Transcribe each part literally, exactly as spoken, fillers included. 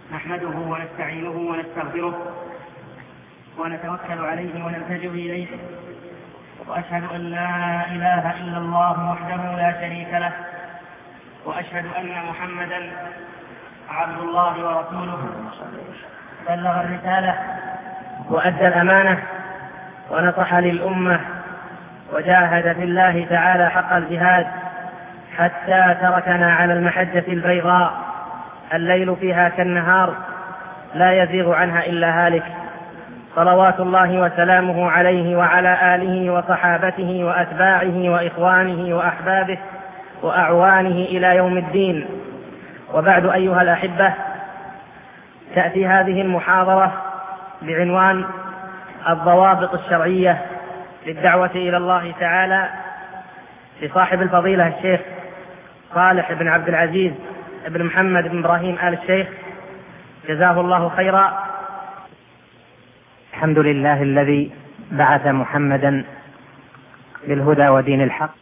نحمده ونستعينه ونستغفره ونتوكل عليه ونلتجئ إليه، وأشهد أن لا إله إلا الله وحده لا شريك له، وأشهد أن محمدا عبد الله ورسوله، بلغ الرسالة وأدى الأمانة ونصح للأمة وجاهد في الله تعالى حق الجهاد حتى تركنا على المحجة البيضاء الليل فيها كالنهار لا يزيغ عنها إلا هالك، صلوات الله وسلامه عليه وعلى آله وصحابته وأتباعه وإخوانه وأحبابه وأعوانه إلى يوم الدين. وبعد أيها الأحبة، تأتي هذه المحاضرة بعنوان الضوابط الشرعية للدعوة إلى الله تعالى لصاحب الفضيلة الشيخ صالح بن عبد العزيز بن محمد بن إبراهيم آل الشيخ، جزاه الله خيرا. الحمد لله الذي بعث محمدا بالهدى ودين الحق،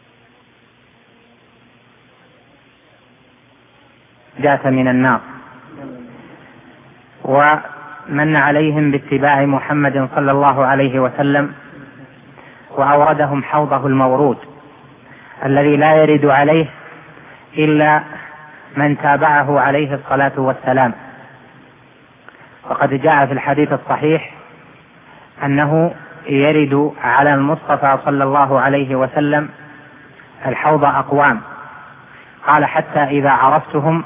جاءت من النار، ومن عليهم باتباع محمد صلى الله عليه وسلم، وأوردهم حوضه المورود الذي لا يرد عليه إلا من تابعه عليه الصلاة والسلام. وقد جاء في الحديث الصحيح أنه يرد على المصطفى صلى الله عليه وسلم الحوض أقوام، قال حتى إذا عرفتهم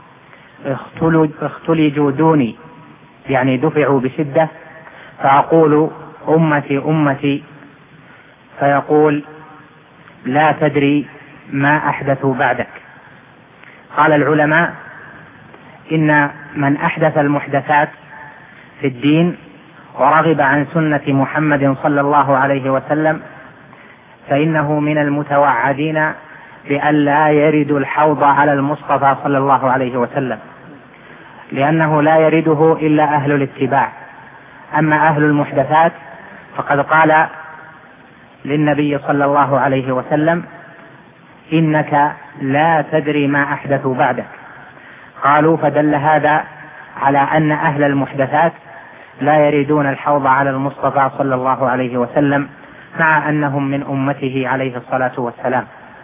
اختلجوا دوني، يعني دفعوا بشدة، فأقول أمتي أمتي، فيقول لا تدري ما أحدثوا بعدك. قال العلماء إن من أحدث المحدثات في الدين ورغب عن سنة محمد صلى الله عليه وسلم فإنه من المتوعدين بأن لا يرد الحوض على المصطفى صلى الله عليه وسلم، لأنه لا يرده إلا أهل الاتباع. أما أهل المحدثات فقد قال للنبي صلى الله عليه وسلم إنك لا تدري ما أحدثوا بعدك. قالوا فدل هذا على أن أهل المحدثات لا يريدون الحوض على المصطفى صلى الله عليه وسلم، مع أنهم من أمته عليه الصلاة والسلام.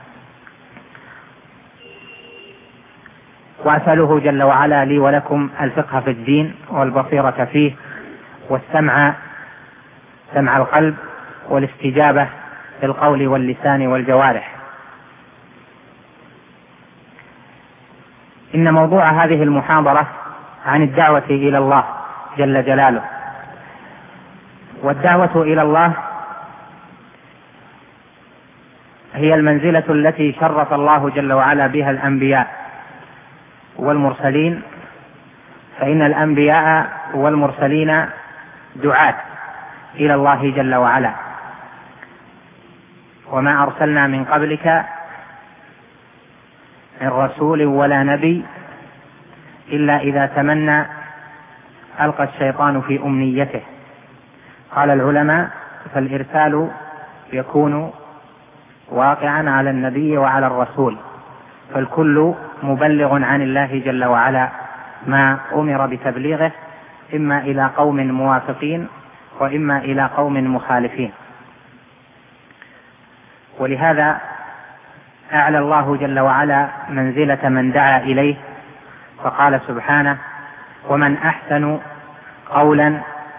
وأسأله جل وعلا لي ولكم الفقه في الدين والبصيرة فيه، والسمع سمع القلب، والاستجابة في القول واللسان والجوارح. إن موضوع هذه المحاضرة عن الدعوة إلى الله جل جلاله. والدعوة إلى الله هي المنزلة التي شرف الله جل وعلا بها الأنبياء والمرسلين، فإن الأنبياء والمرسلين دعاة إلى الله جل وعلا. وما أرسلنا من قبلك من رسول ولا نبي إلا إذا تمنى ألقى الشيطان في أمنيته. قال العلماء فالإرسال يكون واقعا على النبي وعلى الرسول، فالكل مبلغ عن الله جل وعلا ما أمر بتبليغه، إما إلى قوم موافقين وإما إلى قوم مخالفين. ولهذا أعلى الله جل وعلا منزلة من دعا إليه، فقال سبحانه ومن أحسن قولا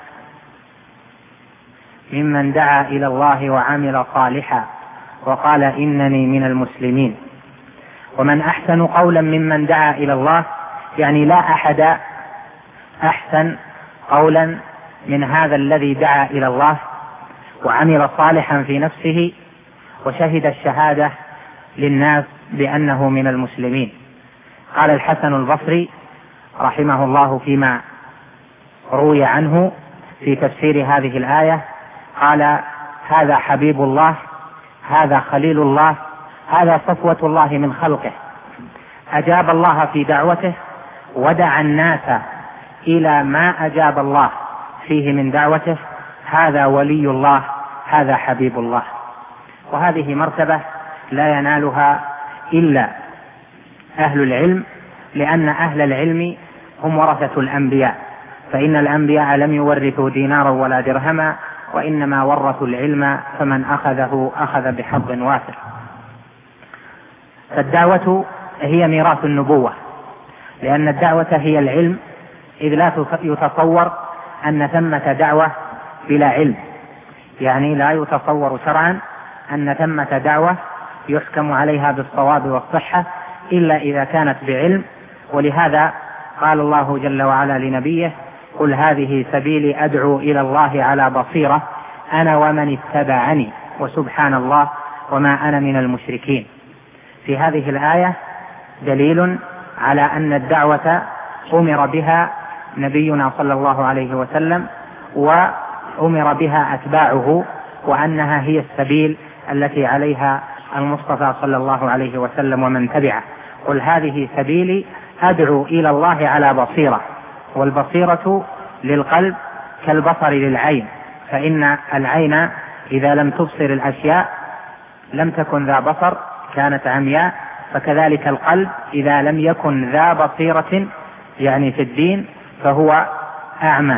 ممن دعا إلى الله وعمل صالحا وقال إنني من المسلمين. ومن أحسن قولا ممن دعا إلى الله، يعني لا أحد أحسن قولا من هذا الذي دعا إلى الله وعمل صالحا في نفسه وشهد الشهادة للناس بأنه من المسلمين. قال الحسن البصري رحمه الله فيما روي عنه في تفسير هذه الآية، قال هذا حبيب الله، هذا خليل الله، هذا صفوة الله من خلقه، أجاب الله في دعوته ودعا الناس إلى ما أجاب الله فيه من دعوته، هذا ولي الله، هذا حبيب الله. وهذه مرتبة لا ينالها إلا أهل العلم، لأن أهل العلم هم ورثة الأنبياء، فإن الأنبياء لم يورثوا دينارا ولا درهما، وإنما ورثوا العلم، فمن أخذه أخذ بحظ وافر. فالدعوة هي ميراث النبوة، لأن الدعوة هي العلم، إذ لا يتصور أن ثمة دعوة بلا علم، يعني لا يتصور شرعا أن ثمة دعوة يحكم عليها بالصواب والصحة إلا إذا كانت بعلم. ولهذا قال الله جل وعلا لنبيه: قل هذه سبيلي أدعو إلى الله على بصيرة أنا ومن اتبعني وسبحان الله وما أنا من المشركين. في هذه الآية دليل على أن الدعوة أمر بها نبينا صلى الله عليه وسلم وأمر بها أتباعه، وأنها هي السبيل التي عليها المصطفى صلى الله عليه وسلم ومن تبعه. قل هذه سبيلي أدعو إلى الله على بصيرة، والبصيرة للقلب كالبصر للعين، فإن العين إذا لم تبصر الأشياء لم تكن ذا بصر، كانت عمياء. فكذلك القلب إذا لم يكن ذا بصيرة يعني في الدين فهو أعمى،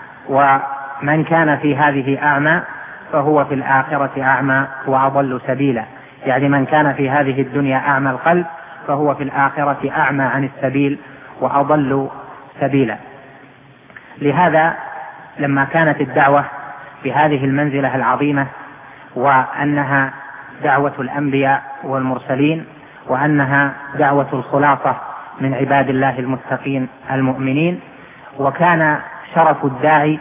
ومن كان في هذه أعمى فهو في الآخرة أعمى وأضل سبيلا، يعني من كان في هذه الدنيا أعمى القلب فهو في الآخرة أعمى عن السبيل وأضل سبيلا. لهذا لما كانت الدعوة بهذه المنزلة العظيمة، وأنها دعوة الأنبياء والمرسلين، وأنها دعوة الخلاصة من عباد الله المتقين المؤمنين، وكان شرف الداعي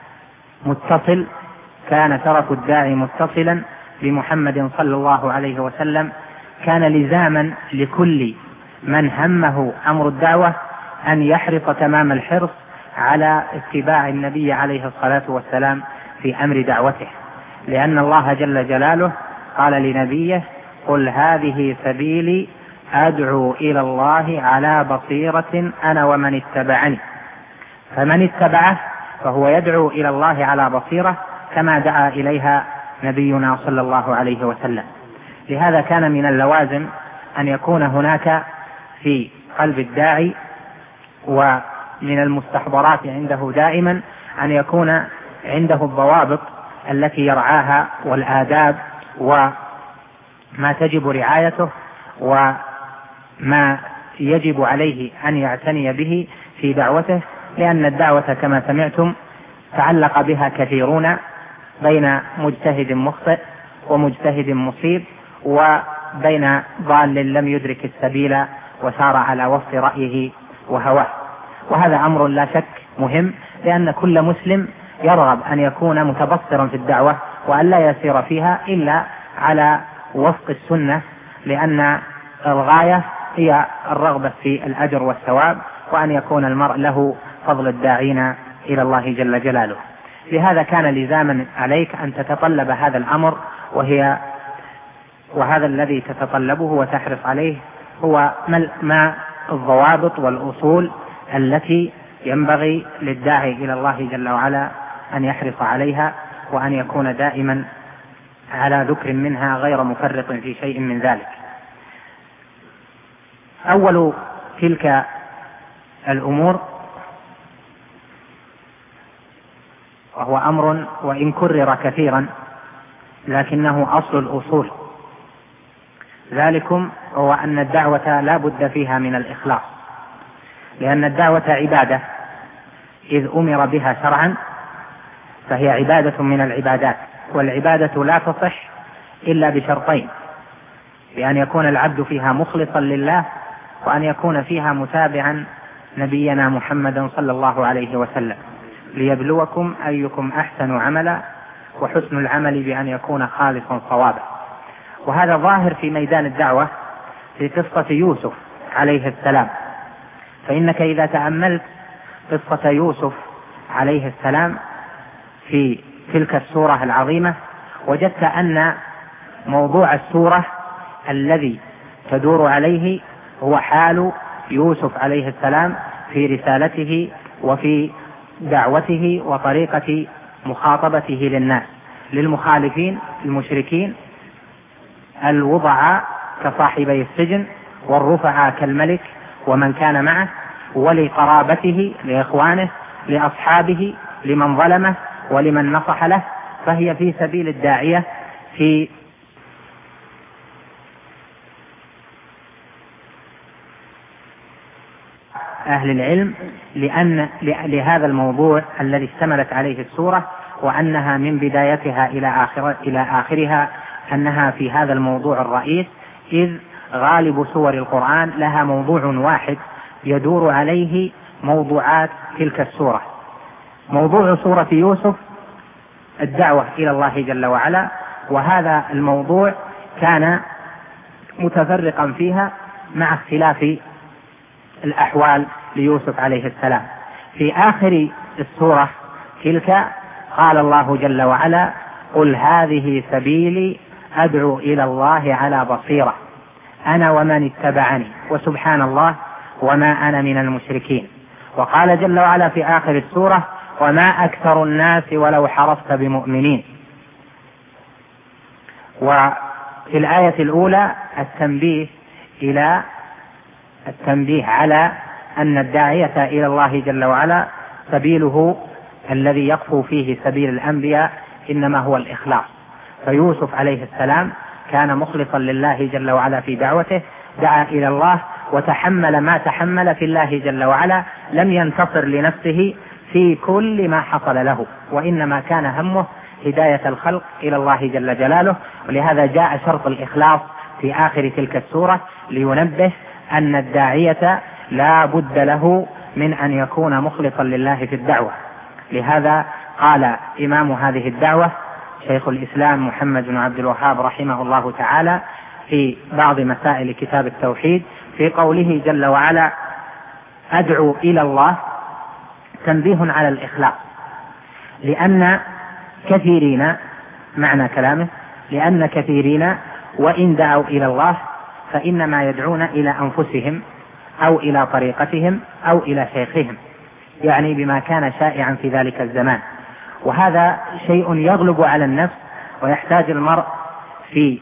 متصل كان شرف الداعي متصلا بمحمد صلى الله عليه وسلم، كان لزاما لكل من همه أمر الدعوة أن يحرص تمام الحرص على اتباع النبي عليه الصلاة والسلام في أمر دعوته، لأن الله جل جلاله قال لنبيه: قل هذه سبيلي أدعو إلى الله على بصيرة أنا ومن اتبعني. فمن اتبعه فهو يدعو إلى الله على بصيرة كما دعا إليها نبينا صلى الله عليه وسلم. لهذا كان من اللوازم أن يكون هناك في قلب الداعي ومن المستحضرات عنده دائما أن يكون عنده الضوابط التي يرعاها والآداب وما تجب رعايته وما يجب عليه أن يعتني به في دعوته، لأن الدعوة كما سمعتم تعلق بها كثيرون بين مجتهد مخطئ ومجتهد مصيب، وبين ضال لم يدرك السبيل وسار على وفق رأيه وهواه. وهذا أمر لا شك مهم، لأن كل مسلم يرغب أن يكون متبصرا في الدعوة وأن لا يسير فيها إلا على وفق السنة، لأن الغاية هي الرغبة في الأجر والثواب، وأن يكون المرء له فضل الداعين إلى الله جل جلاله. لهذا كان لزاما عليك أن تتطلب هذا الأمر، وهي وهذا الذي تتطلبه وتحرص عليه هو ما الضوابط والأصول التي ينبغي للداعي إلى الله جل وعلا أن يحرص عليها، وأن يكون دائما على ذكر منها غير مفرط في شيء من ذلك. أول تلك الأمور وهو أمر وإن كرر كثيرا لكنه أصل الأصول، ذلكم هو أن الدعوة لا بد فيها من الإخلاص، لأن الدعوة عبادة إذ أمر بها شرعا، فهي عبادة من العبادات، والعبادة لا تصح إلا بشرطين: بأن يكون العبد فيها مخلصا لله، وأن يكون فيها متابعا نبينا محمدا صلى الله عليه وسلم، ليبلوكم أيكم أحسن عملا، وحسن العمل بأن يكون خالصا صوابا. وهذا ظاهر في ميدان الدعوة في قصة يوسف عليه السلام، فإنك إذا تأملت قصة يوسف عليه السلام في تلك السورة العظيمة وجدت أن موضوع السورة الذي تدور عليه هو حال يوسف عليه السلام في رسالته وفي دعوته وطريقة مخاطبته للناس، للمخالفين المشركين الوضعاء كصاحبي السجن، والرفعاء كالملك ومن كان معه، ولقرابته لإخوانه لأصحابه لمن ظلمه ولمن نصح له، فهي في سبيل الداعية في أهل العلم، لأن لهذا الموضوع الذي اشتملت عليه السورة، وأنها من بدايتها إلى آخر إلى آخرها أنها في هذا الموضوع الرئيس، إذ غالب سور القرآن لها موضوع واحد يدور عليه موضوعات تلك السورة. موضوع سورة يوسف الدعوة إلى الله جل وعلا، وهذا الموضوع كان متفرقا فيها مع اختلاف الأحوال ليوسف عليه السلام. في آخر السورة تلك قال الله جل وعلا: قل هذه سبيلي أدعو إلى الله على بصيرة أنا ومن اتبعني وسبحان الله وما أنا من المشركين. وقال جل وعلا في آخر السورة: وما أكثر الناس ولو حرصت بمؤمنين. وفي الآية الأولى التنبيه إلى التنبيه على أن الداعية إلى الله جل وعلا سبيله الذي يقفو فيه سبيل الأنبياء إنما هو الإخلاص. فيوسف عليه السلام كان مخلصا لله جل وعلا في دعوته، دعا إلى الله وتحمل ما تحمل في الله جل وعلا، لم ينتصر لنفسه في كل ما حصل له، وإنما كان همه هداية الخلق إلى الله جل جلاله. ولهذا جاء شرط الإخلاص في آخر تلك السورة لينبه أن الداعية لا بد له من أن يكون مخلصا لله في الدعوة. لهذا قال إمام هذه الدعوة شيخ الإسلام محمد بن عبد الوهاب رحمه الله تعالى في بعض مسائل كتاب التوحيد في قوله جل وعلا: أدعو إلى الله، تنبيه على الإخلاص، لأن كثيرين معنى كلامه لأن كثيرين وإن دعوا إلى الله فإنما يدعون إلى أنفسهم أو إلى طريقتهم أو إلى شيخهم، يعني بما كان شائعا في ذلك الزمان. وهذا شيء يغلب على النفس، ويحتاج المرء في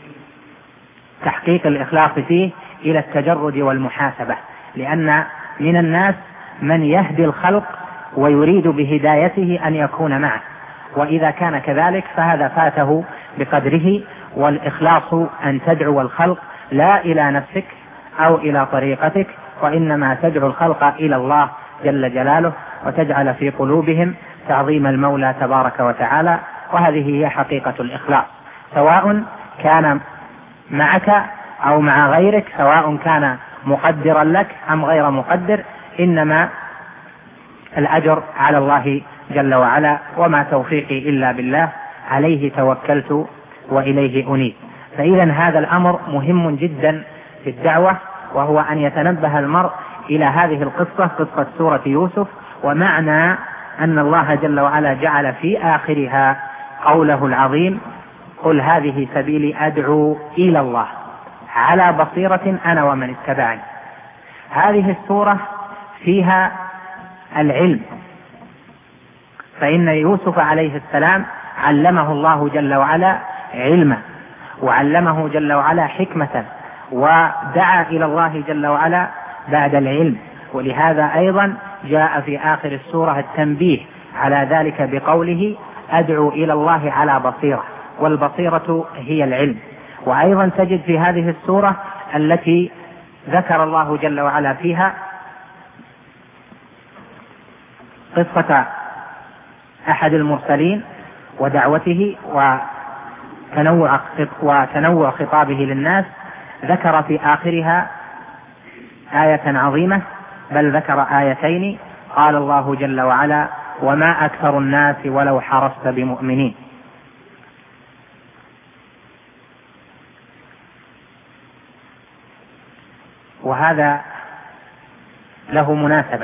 تحقيق الإخلاص فيه إلى التجرد والمحاسبة، لأن من الناس من يهدي الخلق ويريد بهدايته أن يكون معه، وإذا كان كذلك فهذا فاته بقدره. والإخلاص أن تدعو الخلق لا إلى نفسك أو إلى طريقتك، وإنما تدعو الخلق إلى الله جل جلاله، وتجعل في قلوبهم تعظيم المولى تبارك وتعالى. وهذه هي حقيقة الإخلاص، سواء كان معك أو مع غيرك، سواء كان مقدرا لك أم غير مقدر، إنما الأجر على الله جل وعلا. وما توفيقي إلا بالله، عليه توكلت وإليه أنيب. فإذا هذا الأمر مهم جدا في الدعوة، وهو أن يتنبه المرء إلى هذه القصة، قصة سورة يوسف، ومعنى أن الله جل وعلا جعل في آخرها قوله العظيم: قل هذه سبيلي أدعو إلى الله على بصيرة أنا ومن اتبعني. هذه السورة فيها العلم، فإن يوسف عليه السلام علمه الله جل وعلا علما، وعلمه جل وعلا حكمة، ودعا إلى الله جل وعلا بعد العلم. ولهذا أيضا جاء في آخر السورة التنبيه على ذلك بقوله: أدعو إلى الله على بصيرة، والبصيرة هي العلم. وأيضا تجد في هذه السورة التي ذكر الله جل وعلا فيها قصة أحد المرسلين ودعوته وتنوع وتنوع خطابه للناس، ذكر في آخرها آية عظيمة، بل ذكر آيتين. قال الله جل وعلا: وما أكثر الناس ولو حرصت بمؤمنين. وهذا له مناسبة.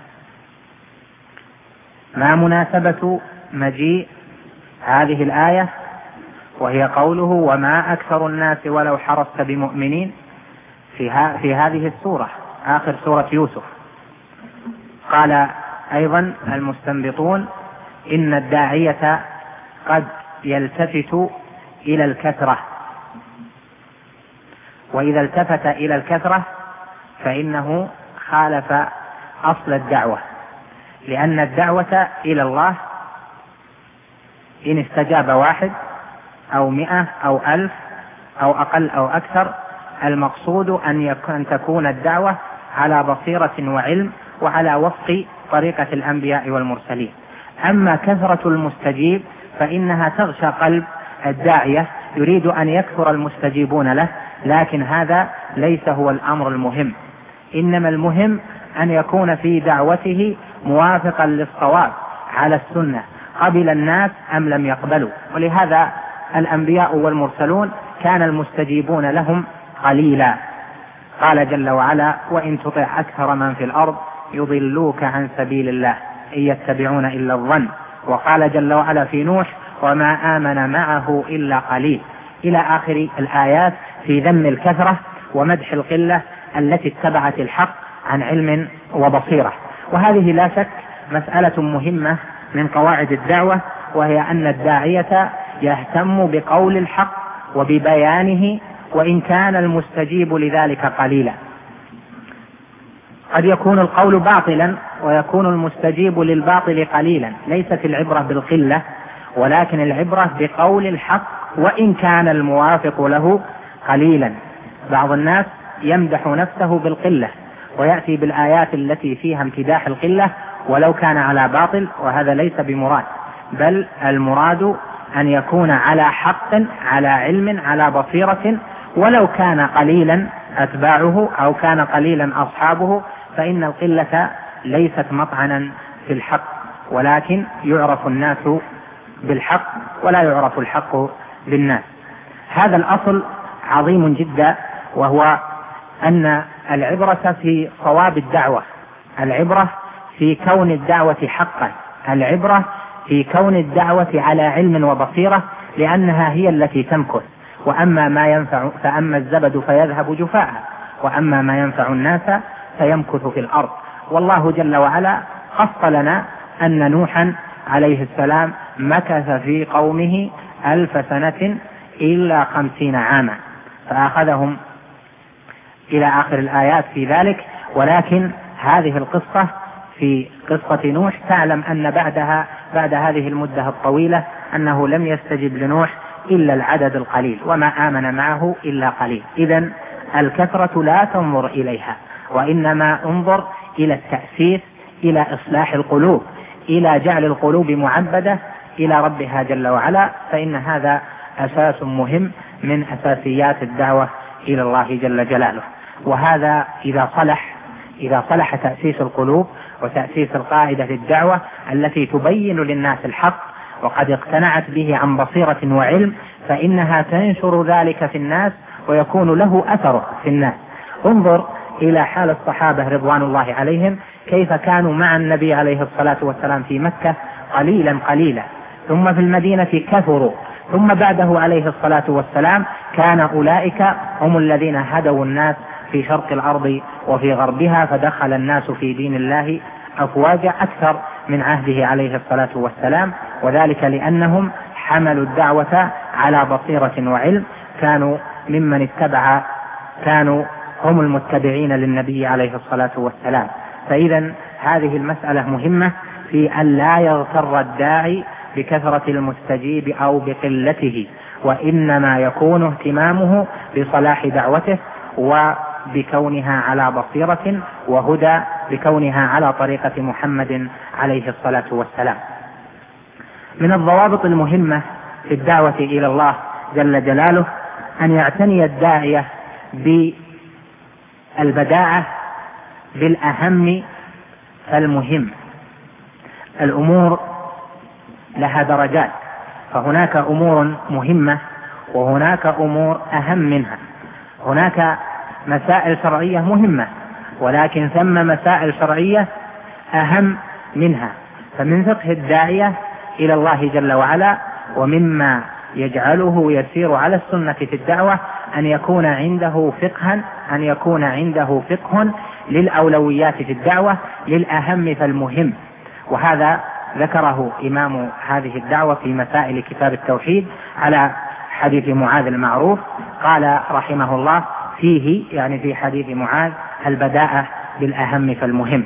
ما مناسبة مجيء هذه الآية وهي قوله: وما أكثر الناس ولو حرصت بمؤمنين في, في هذه السورة آخر سورة يوسف؟ قال أيضا المستنبطون: إن الداعية قد يلتفت إلى الكثرة، وإذا التفت إلى الكثرة فإنه خالف أصل الدعوة، لأن الدعوة إلى الله إن استجاب واحد أو مئة أو ألف أو أقل أو أكثر، المقصود أن يكون تكون الدعوة على بصيرة وعلم وعلى وفق طريقة الأنبياء والمرسلين. أما كثرة المستجيب فإنها تغشى قلب الداعية، يريد أن يكثر المستجيبون له، لكن هذا ليس هو الأمر المهم، إنما المهم أن يكون في دعوته موافقا للصواب على السنة، قبل الناس أم لم يقبلوا. ولهذا الأنبياء والمرسلون كان المستجيبون لهم قليلا. قال جل وعلا: وإن تطع أكثر من في الأرض يضلوك عن سبيل الله إن يتبعون إلا الظن. وقال جل وعلا في نوح: وما آمن معه إلا قليل، إلى آخر الآيات في ذم الكثرة ومدح القلة التي اتبعت الحق عن علم وبصيرة. وهذه لا شك مسألة مهمة من قواعد الدعوة، وهي أن الداعية يهتم بقول الحق وببيانه وإن كان المستجيب لذلك قليلا. قد يكون القول باطلا ويكون المستجيب للباطل قليلا، ليست العبرة بالقلة ولكن العبرة بقول الحق وإن كان الموافق له قليلا. بعض الناس يمدح نفسه بالقلة ويأتي بالآيات التي فيها امتداح القلة ولو كان على باطل، وهذا ليس بمراد، بل المراد أن يكون على حق على علم على بصيرة، ولو كان قليلا أتباعه أو كان قليلا أصحابه، فإن القلة ليست مطعنا في الحق، ولكن يعرف الناس بالحق ولا يعرف الحق بالناس. هذا الأصل عظيم جدا، وهو أن العبرة في صواب الدعوة، العبرة في كون الدعوة حقا، العبرة في كون الدعوة على علم وبصيرة، لأنها هي التي تمكث. وأما ما ينفع فأما الزبد فيذهب جفاء، وأما ما ينفع الناس فيمكث في الأرض. والله جل وعلا قص لنا أن نوحا عليه السلام مكث في قومه ألف سنة إلا خمسين عاما، فأخذهم إلى آخر الآيات في ذلك. ولكن هذه القصة في قصة نوح تعلم أن بعدها بعد هذه المدة الطويلة أنه لم يستجب لنوح إلا العدد القليل، وما آمن معه إلا قليل. إذن الكثرة لا تنظر إليها، وإنما انظر إلى التأسيس، إلى إصلاح القلوب، إلى جعل القلوب معبدة إلى ربها جل وعلا، فإن هذا أساس مهم من أساسيات الدعوة إلى الله جل جلاله. وهذا إذا صلح إذا صلح تأسيس القلوب وتأسيس القاعدة الدعوة التي تبين للناس الحق وقد اقتنعت به عن بصيرة وعلم، فإنها تنشر ذلك في الناس ويكون له أثر في الناس. انظر إلى حال الصحابة رضوان الله عليهم، كيف كانوا مع النبي عليه الصلاة والسلام في مكة قليلا قليلا، ثم في المدينة كثروا، ثم بعده عليه الصلاة والسلام كان أولئك هم الذين هدوا الناس في شرق الأرض وفي غربها، فدخل الناس في دين الله أفواجا أكثر من عهده عليه الصلاة والسلام. وذلك لأنهم حملوا الدعوة على بصيرة وعلم، كانوا ممن اتبع كانوا هم المتبعين للنبي عليه الصلاة والسلام. فإذا هذه المسألة مهمة في أن لا يغتر الداعي بكثرة المستجيب أو بقلته، وإنما يكون اهتمامه بصلاح دعوته وبكونها على بصيرة وهدى، بكونها على طريقة محمد عليه الصلاة والسلام. من الضوابط المهمة في الدعوة إلى الله جل جلاله أن يعتني الداعية بالبداعة بالأهم فالمهم. الأمور لها درجات، فهناك أمور مهمة وهناك أمور أهم منها. هناك مسائل شرعية مهمة، ولكن ثم مسائل شرعية أهم منها. فمن فقه الداعية إلى الله جل وعلا ومما يجعله يسير على السنة في الدعوة أن يكون عنده فقها أن يكون عنده فقه للأولويات في الدعوة، للأهم فالمهم. وهذا ذكره إمام هذه الدعوة في مسائل كتاب التوحيد على حديث معاذ المعروف، قال رحمه الله فيه، يعني في حديث معاذ، البداءة بالأهم فالمهم.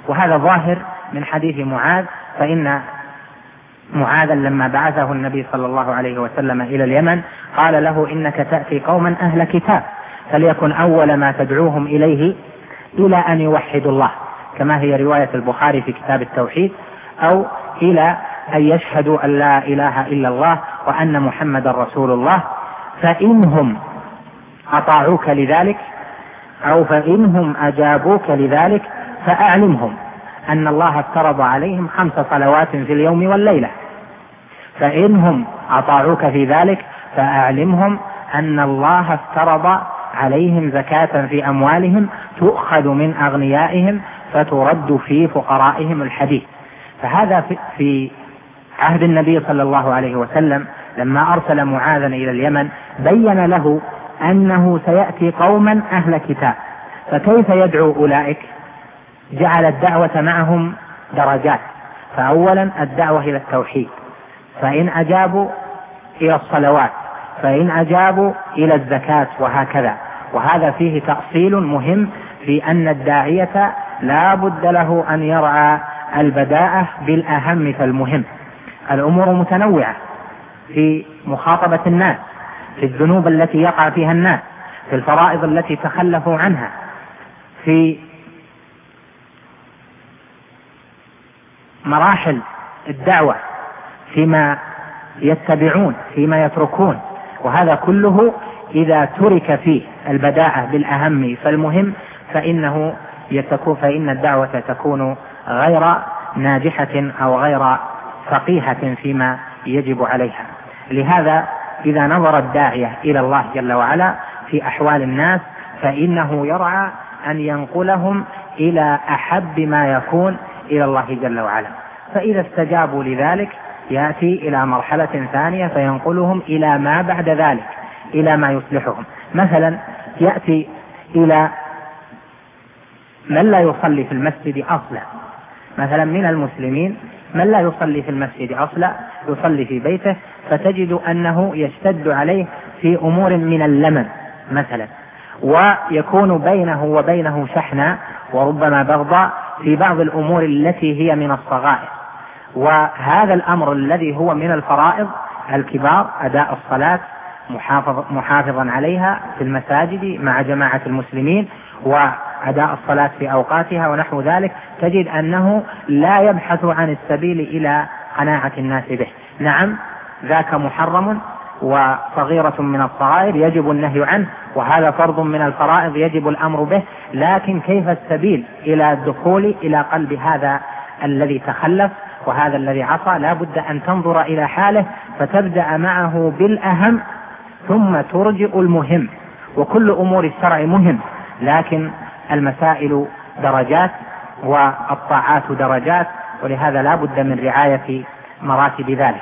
وهذا ظاهر من حديث معاذ، فإن معاذا لما بعثه النبي صلى الله عليه وسلم إلى اليمن قال له إنك تأتي قوما أهل كتاب فليكن أول ما تدعوهم إليه إلى أن يوحدوا الله، كما هي رواية البخاري في كتاب التوحيد، أو إلى أن يشهدوا أن لا إله إلا الله وأن محمد رسول الله، فإنهم أطاعوك لذلك أو فإنهم أجابوك لذلك فأعلمهم أن الله افترض عليهم خمس صلوات في اليوم والليلة، فإنهم أطاعوك في ذلك فأعلمهم أن الله افترض عليهم زكاة في أموالهم تؤخذ من أغنيائهم فترد في فقرائهم الحديث. فهذا في عهد النبي صلى الله عليه وسلم لما أرسل معاذا إلى اليمن بين له أنه سيأتي قوما أهل كتاب، فكيف يدعو أولئك؟ جعل الدعوة معهم درجات، فأولا الدعوة إلى التوحيد، فإن أجابوا إلى الصلوات، فإن أجابوا إلى الزكاة، وهكذا. وهذا فيه تأصيل مهم في أن الداعية لا بد له أن يرعى البداءة بالأهم فالمهم. الأمور متنوعة في مخاطبة الناس، في الذنوب التي يقع فيها الناس، في الفرائض التي تخلفوا عنها، في مراحل الدعوة، فيما يتبعون، فيما يتركون. وهذا كله إذا ترك فيه البداءة بالأهم فالمهم فإنه يتكون فإن الدعوة تكون غير ناجحة أو غير فقيهة فيما يجب عليها. لهذا إذا نظر الداعية إلى الله جل وعلا في أحوال الناس فإنه يرعى أن ينقلهم إلى أحب ما يكون إلى الله جل وعلا، فإذا استجابوا لذلك يأتي إلى مرحلة ثانية فينقلهم إلى ما بعد ذلك، إلى ما يصلحهم. مثلا يأتي إلى من لا يصلي في المسجد أصلا، مثلا من المسلمين من لا يصلي في المسجد أصلا، يصلي في بيته، فتجد أنه يشتد عليه في أمور من اللمن مثلا، ويكون بينه وبينه شحنة وربما بغضاء في بعض الأمور التي هي من الصغائر. وهذا الأمر الذي هو من الفرائض الكبار، أداء الصلاة محافظ محافظا عليها في المساجد مع جماعة المسلمين، وأداء الصلاة في أوقاتها ونحو ذلك، تجد أنه لا يبحث عن السبيل إلى قناعة الناس به. نعم ذاك محرم وصغيرة من الصغائر يجب النهي عنه، وهذا فرض من الفرائض يجب الأمر به، لكن كيف السبيل إلى الدخول إلى قلب هذا الذي تخلف وهذا الذي عصى؟ لا بد أن تنظر إلى حاله فتبدأ معه بالأهم ثم ترجئ المهم. وكل أمور الشرع مهم، لكن المسائل درجات والطاعات درجات، ولهذا لا بد من رعاية مراتب ذلك.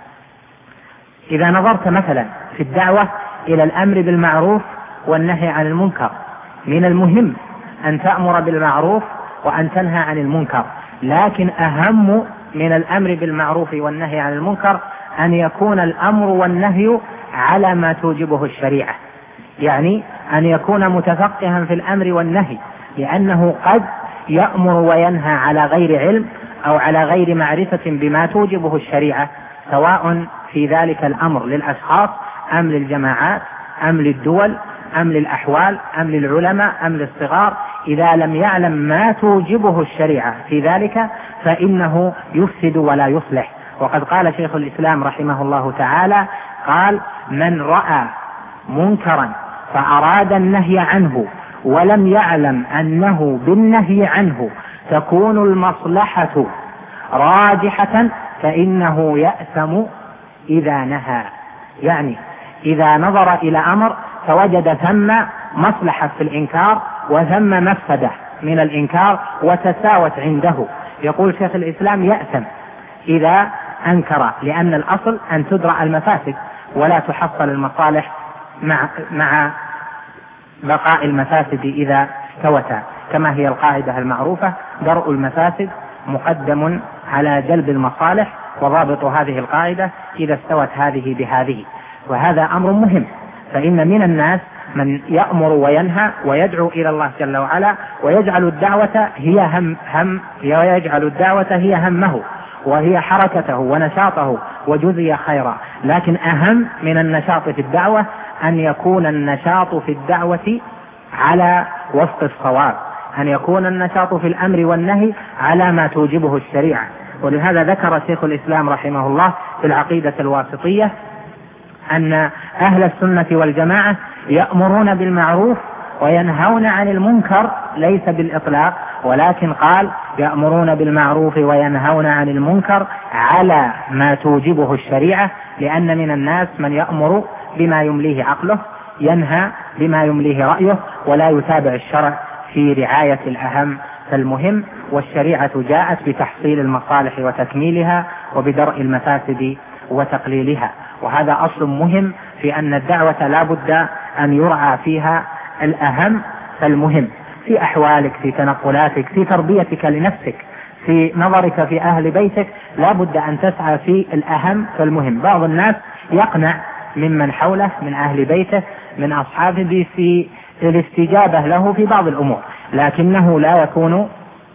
إذا نظرت مثلا في الدعوة إلى الأمر بالمعروف والنهي عن المنكر، من المهم أن تأمر بالمعروف وأن تنهى عن المنكر، لكن أهم من الأمر بالمعروف والنهي عن المنكر أن يكون الأمر والنهي على ما توجبه الشريعة، يعني أن يكون متفقها في الأمر والنهي، لأنه قد يأمر وينهى على غير علم أو على غير معرفة بما توجبه الشريعة، سواء في ذلك الأمر للأشخاص أم للجماعات أم للدول أم للأحوال أم للعلماء أم للصغار. إذا لم يعلم ما توجبه الشريعة في ذلك فإنه يفسد ولا يصلح. وقد قال شيخ الإسلام رحمه الله تعالى قال: من رأى منكرا فأراد النهي عنه ولم يعلم أنه بالنهي عنه تكون المصلحة راجحة فإنه يأثم إذا نهى. يعني إذا نظر إلى أمر فوجد ثم مصلحة في الإنكار وثم مفسدة من الإنكار وتساوت عنده، يقول شيخ الإسلام يأثم إذا أنكر، لأن الأصل أن تدرأ المفاسد ولا تحصل المصالح مع, مع بقاء المفاسد إذا استوتا، كما هي القاعدة المعروفة: درء المفاسد مقدم على جلب المصالح، وضابط هذه القاعدة إذا استوت هذه بهذه. وهذا أمر مهم، فإن من الناس من يأمر وينهى ويدعو إلى الله جل وعلا، ويجعل الدعوة هي هم هم ويجعل الدعوة هي همه وهي حركته ونشاطه وجزي خيرا. لكن أهم من النشاط في الدعوة أن يكون النشاط في الدعوة على وفق الصواب، أن يكون النشاط في الأمر والنهي على ما توجبه الشريعة. ولهذا ذكر شيخ الإسلام رحمه الله في العقيدة الواسطية أن أهل السنة والجماعة يأمرون بالمعروف وينهون عن المنكر، ليس بالإطلاق، ولكن قال يأمرون بالمعروف وينهون عن المنكر على ما توجبه الشريعة، لأن من الناس من يأمر بما يمليه عقله، ينهى بما يمليه رأيه، ولا يتابع الشرع في رعاية الأهم فالمهم. والشريعة جاءت بتحصيل المصالح وتكميلها وبدرء المفاسد وتقليلها. وهذا أصل مهم في أن الدعوة لا بد أن يرعى فيها الأهم فالمهم، في أحوالك، في تنقلاتك، في تربيتك لنفسك، في نظرك في أهل بيتك، لا بد أن تسعى في الأهم فالمهم. بعض الناس يقنع ممن حوله من أهل بيته من أصحابه في الاستجابة له في بعض الأمور، لكنه لا يكون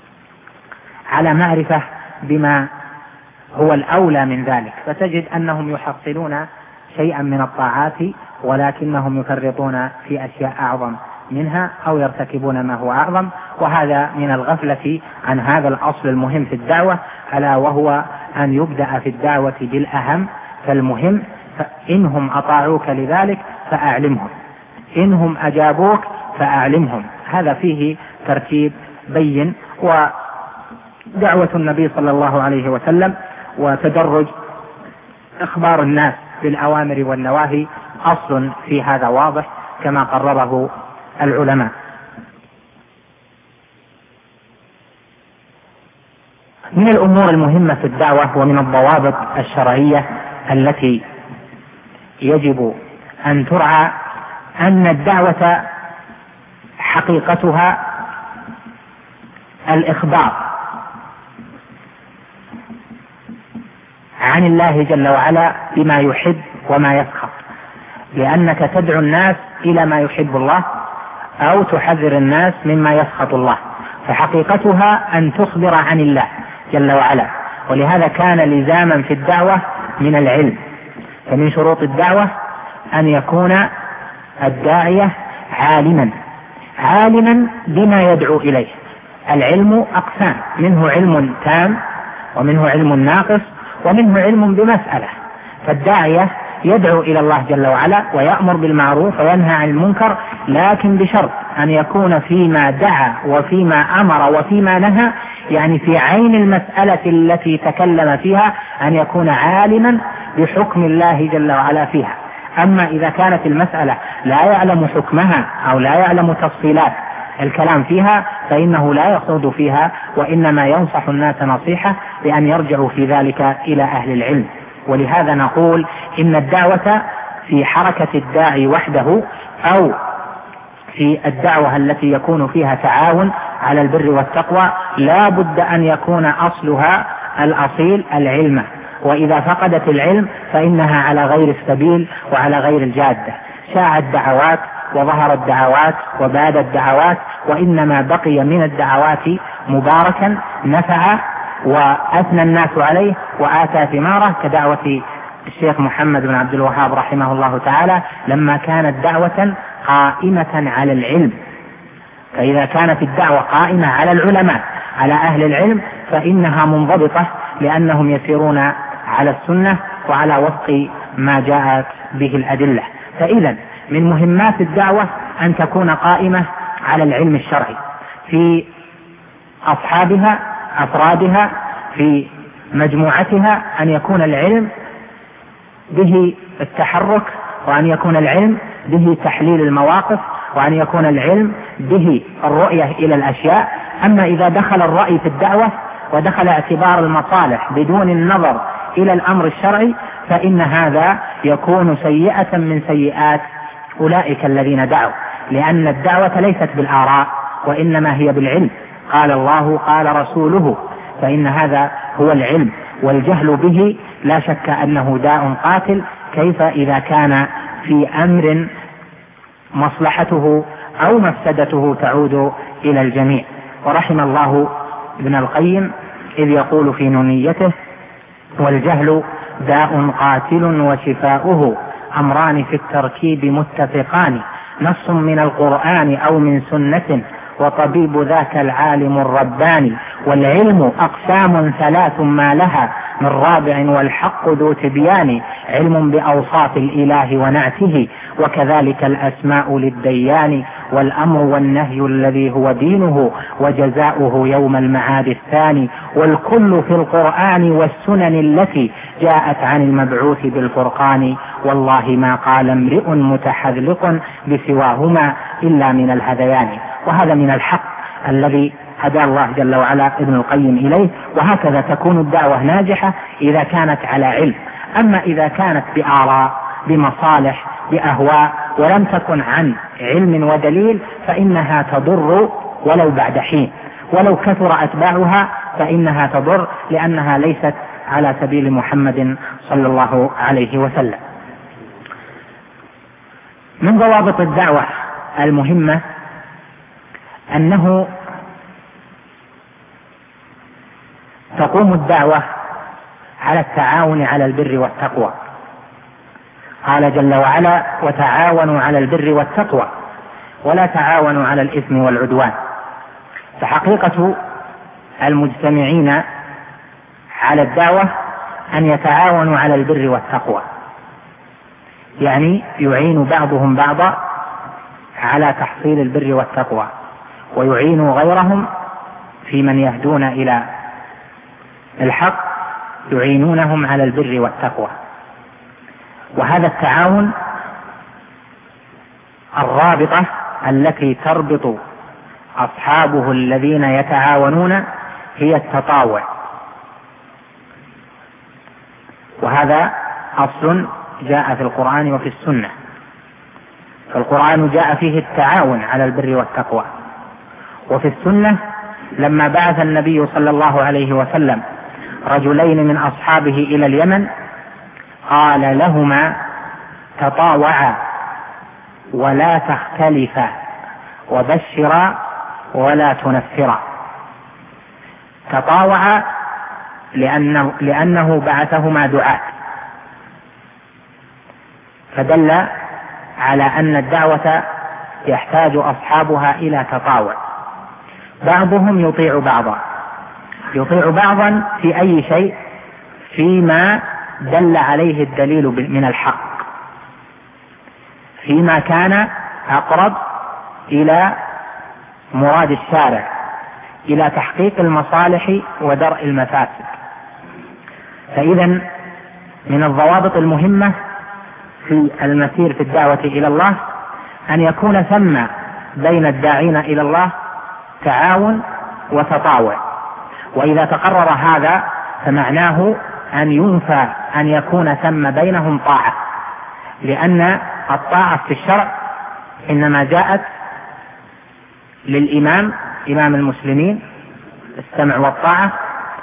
على معرفة بما هو الأولى من ذلك، فتجد أنهم يحصلون شيئا من الطاعات ولكنهم يفرطون في أشياء أعظم منها أو يرتكبون ما هو أعظم. وهذا من الغفلة عن هذا الأصل المهم في الدعوة، ألا وهو أن يبدأ في الدعوة بالأهم فالمهم. فإنهم أطاعوك لذلك فأعلمهم، إنهم أجابوك فأعلمهم. هذا فيه ترتيب بين. ودعوة النبي صلى الله عليه وسلم وتدرج إخبار الناس بالأوامر والنواهي أصل في هذا واضح كما قرره العلماء. من الأمور المهمة في الدعوة ومن الضوابط الشرعية التي يجب أن ترعى أن الدعوة حقيقتها الإخبار عن الله جل وعلا بما يحب وما يسخط، لأنك تدعو الناس إلى ما يحب الله أو تحذر الناس مما يسخط الله، فحقيقتها أن تخبر عن الله جل وعلا. ولهذا كان لزاما في الدعوة من العلم، فمن شروط الدعوة أن يكون الداعية عالما عالما بما يدعو إليه. العلم أقسام، منه علم تام ومنه علم ناقص ومنه علم بمسألة. فالداعية يدعو إلى الله جل وعلا ويأمر بالمعروف وينهى عن المنكر، لكن بشرط أن يكون فيما دعا وفيما أمر وفيما نهى، يعني في عين المسألة التي تكلم فيها، أن يكون عالما بحكم الله جل وعلا فيها. أما إذا كانت المسألة لا يعلم حكمها أو لا يعلم تفصيلات الكلام فيها فإنه لا يخوض فيها، وإنما ينصح الناس نصيحة بأن يرجعوا في ذلك إلى أهل العلم. ولهذا نقول إن الدعوة في حركة الداعي وحده أو في الدعوة التي يكون فيها تعاون على البر والتقوى لا بد أن يكون أصلها الأصيل العلم، وإذا فقدت العلم فإنها على غير السبيل وعلى غير الجادة. شاعت دعوات وظهرت دعوات وبادت دعوات، وإنما بقي من الدعوات مباركا نفع وأثنى الناس عليه وآتى ثماره، كدعوة الشيخ محمد بن عبد الوهاب رحمه الله تعالى لما كانت دعوة قائمة على العلم. فإذا كانت الدعوة قائمة على العلماء على أهل العلم فإنها منضبطة، لأنهم يسيرون على السنة وعلى وفق ما جاءت به الأدلة. فإذا من مهمات الدعوة أن تكون قائمة على العلم الشرعي في أصحابها أفرادها في مجموعتها، أن يكون العلم به التحرك، وأن يكون العلم به تحليل المواقف، وأن يكون العلم به الرؤية إلى الأشياء. أما إذا دخل الرأي في الدعوة ودخل اعتبار المصالح بدون النظر إلى الأمر الشرعي فإن هذا يكون سيئة من سيئات أولئك الذين دعوا، لأن الدعوة ليست بالآراء وإنما هي بالعلم. قال الله قال رسوله، فإن هذا هو العلم، والجهل به لا شك أنه داء قاتل. كيف إذا كان في أمر مصلحته أو مفسدته تعود إلى الجميع. ورحم الله ابن القيم إذ يقول في نونيته: والجهل داء قاتل وشفاؤه أمران في التركيب متفقان، نص من القرآن أو من سنة وطبيب ذاك العالم الرباني، والعلم أقسام ثلاث ما لها من رابع والحق ذو تبيان، علم بأوصاف الإله ونعته وكذلك الأسماء للديان، والأمر والنهي الذي هو دينه وجزاؤه يوم المعاد الثاني، والكل في القرآن والسنن التي جاءت عن المبعوث بالفرقان، والله ما قال امرئ متحذلق بسواهما إلا من الهذيان. وهذا من الحق الذي هدى الله جل وعلا ابن القيم إليه. وهكذا تكون الدعوة ناجحة إذا كانت على علم. أما إذا كانت بآراء بمصالح بأهواء ولم تكن عن علم ودليل فإنها تضر ولو بعد حين، ولو كثر أتباعها فإنها تضر، لأنها ليست على سبيل محمد صلى الله عليه وسلم. من ضوابط الدعوة المهمة أنه تقوم الدعوة على التعاون على البر والتقوى. قال جل وعلا: وتعاونوا على البر والتقوى ولا تعاونوا على الإثم والعدوان. فحقيقة المجتمعين على الدعوة أن يتعاونوا على البر والتقوى، يعني يعين بعضهم بعضا على تحصيل البر والتقوى، ويعين غيرهم في من يهدون إلى الحق يعينونهم على البر والتقوى. وهذا التعاون الرابطة التي تربط أصحابه الذين يتعاونون هي التطاوع، وهذا أصل جاء في القرآن وفي السنة. فالقرآن جاء فيه التعاون على البر والتقوى، وفي السنة لما بعث النبي صلى الله عليه وسلم رجلين من أصحابه إلى اليمن قال لهما: تطاوعا ولا تختلفا وبشرا ولا تنفرا. تطاوعا لأنه, لأنه بعثهما دعاة، فدل على أن الدعوة يحتاج أصحابها إلى تطاوع، بعضهم يطيع بعضا، يطيع بعضا في أي شيء فيما دل عليه الدليل من الحق، فيما كان أقرب إلى مراد الشارع، إلى تحقيق المصالح ودرء المفاسد. فإذا من الضوابط المهمة في المسير في الدعوة إلى الله أن يكون ثم بين الداعين إلى الله تعاون وتطاوع. وإذا تقرر هذا فمعناه أن ينفى أن يكون ثم بينهم طاعة، لأن الطاعة في الشرع إنما جاءت للإمام إمام المسلمين السمع والطاعة،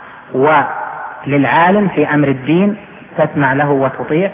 وللعالم في أمر الدين تسمع له وتطيع،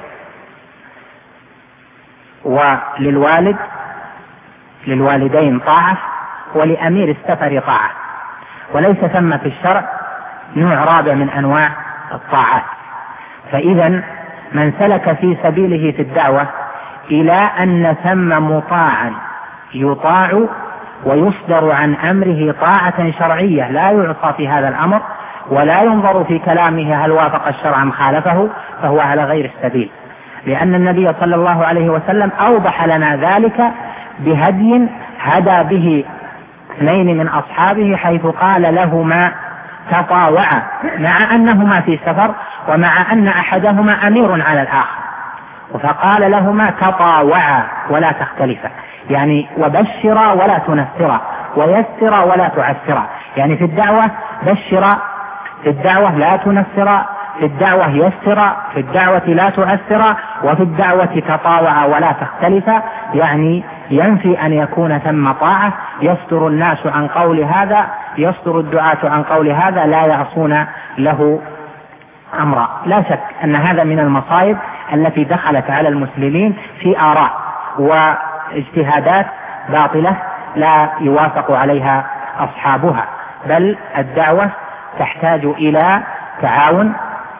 وللوالد للوالدين طاعة، ولأمير السفر طاعة. وليس ثم في الشرع نوع رابع من أنواع الطاعات. فإذا من سلك في سبيله في الدعوة إلى أن ثم مطاعا يطاع ويصدر عن أمره طاعة شرعية لا يعصى في هذا الأمر، ولا ينظر في كلامه هل وافق الشرع أم خالفه، فهو على غير السبيل، لأن النبي صلى الله عليه وسلم أوضح لنا ذلك بهدي هدى به اثنين من أصحابه، حيث قال لهما تطاوعا، مع أنهما في سفر ومع أن أحدهما أمير على الآخر، فقال لهما تطاوعا ولا تختلفا، يعني وبشرا ولا تنفرا، ويسرا ولا تعسرا. يعني في الدعوة بشرا، في الدعوة لا تنفرا، في الدعوة يسرا، في الدعوة لا تؤثرا، وفي الدعوة تطاوعا ولا تختلفا، يعني ينفي أن يكون ثم طاعة يصدر الناس عن قول هذا، يصدر الدعاة عن قول هذا، لا يعصون له أمرا. لا شك أن هذا من المصائب التي دخلت على المسلمين في آراء اجتهادات باطلة لا يوافق عليها أصحابها، بل الدعوة تحتاج إلى تعاون،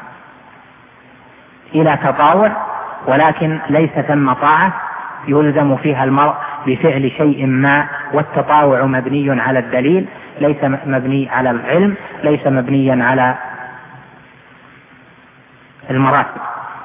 إلى تطاوع، ولكن ليس ثم طاعة يلزم فيها المرء بفعل شيء ما، والتطاوع مبني على الدليل، ليس مبني على العلم، ليس مبنيا على المراتب.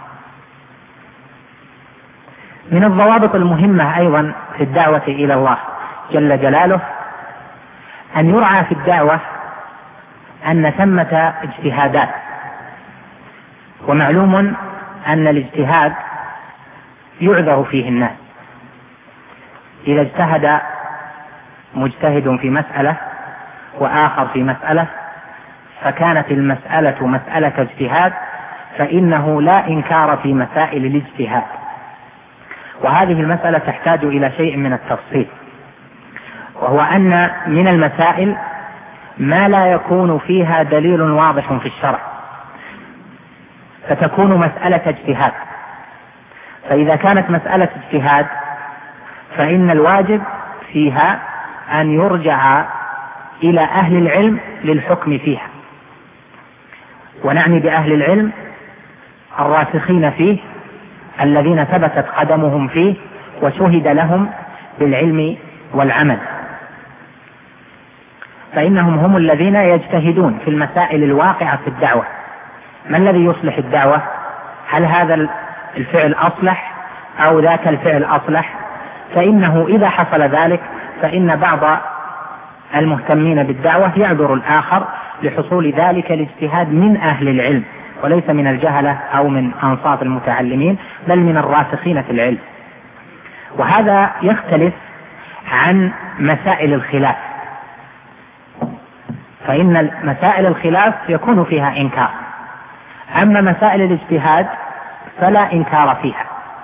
من الضوابط المهمة أيضا في الدعوة إلى الله جل جلاله أن يرعى في الدعوة أن ثمة اجتهادات، ومعلوم أن الاجتهاد يعذر فيه الناس. إذا اجتهد مجتهد في مسألة وآخر في مسألة فكانت المسألة مسألة اجتهاد، فإنه لا إنكار في مسائل الاجتهاد، وهذه المسألة تحتاج إلى شيء من التفصيل، وهو أن من المسائل ما لا يكون فيها دليل واضح في الشرع فتكون مسألة اجتهاد. فإذا كانت مسألة اجتهاد فإن الواجب فيها أن يرجع إلى أهل العلم للحكم فيها، ونعني بأهل العلم الراسخين فيه الذين ثبتت قدمهم فيه وشهد لهم بالعلم والعمل، فإنهم هم الذين يجتهدون في المسائل الواقعة في الدعوة. ما الذي يصلح الدعوة؟ هل هذا الفعل أصلح أو ذاك الفعل أصلح؟ فإنه إذا حصل ذلك فإن بعض المهتمين بالدعوة يعذر الآخر لحصول ذلك الاجتهاد من أهل العلم، وليس من الجهلة أو من أنصاف المتعلمين، بل من الراسخين في العلم. وهذا يختلف عن مسائل الخلاف، فإن مسائل الخلاف يكون فيها إنكار، أما مسائل الاجتهاد فلا إنكار فيها.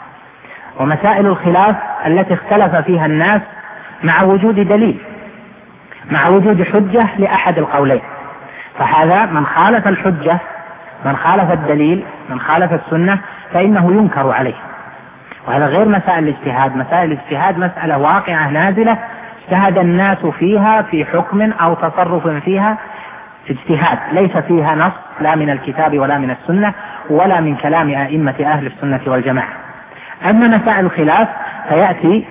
ومسائل الخلاف التي اختلف فيها الناس مع وجود دليل، مع وجود حجة لأحد القولين، فهذا من خالف الحجة، من خالف الدليل، من خالف السنة، فإنه ينكر عليه. وهذا غير مسائل الاجتهاد. مسائل الاجتهاد مسألة واقعة نازلة اجتهد الناس فيها في حكم أو تصرف فيها اجتهاد، ليس فيها نص لا من الكتاب ولا من السنة ولا من كلام أئمة أهل السنة والجماعة. أما مسائل الخلاف فيأتي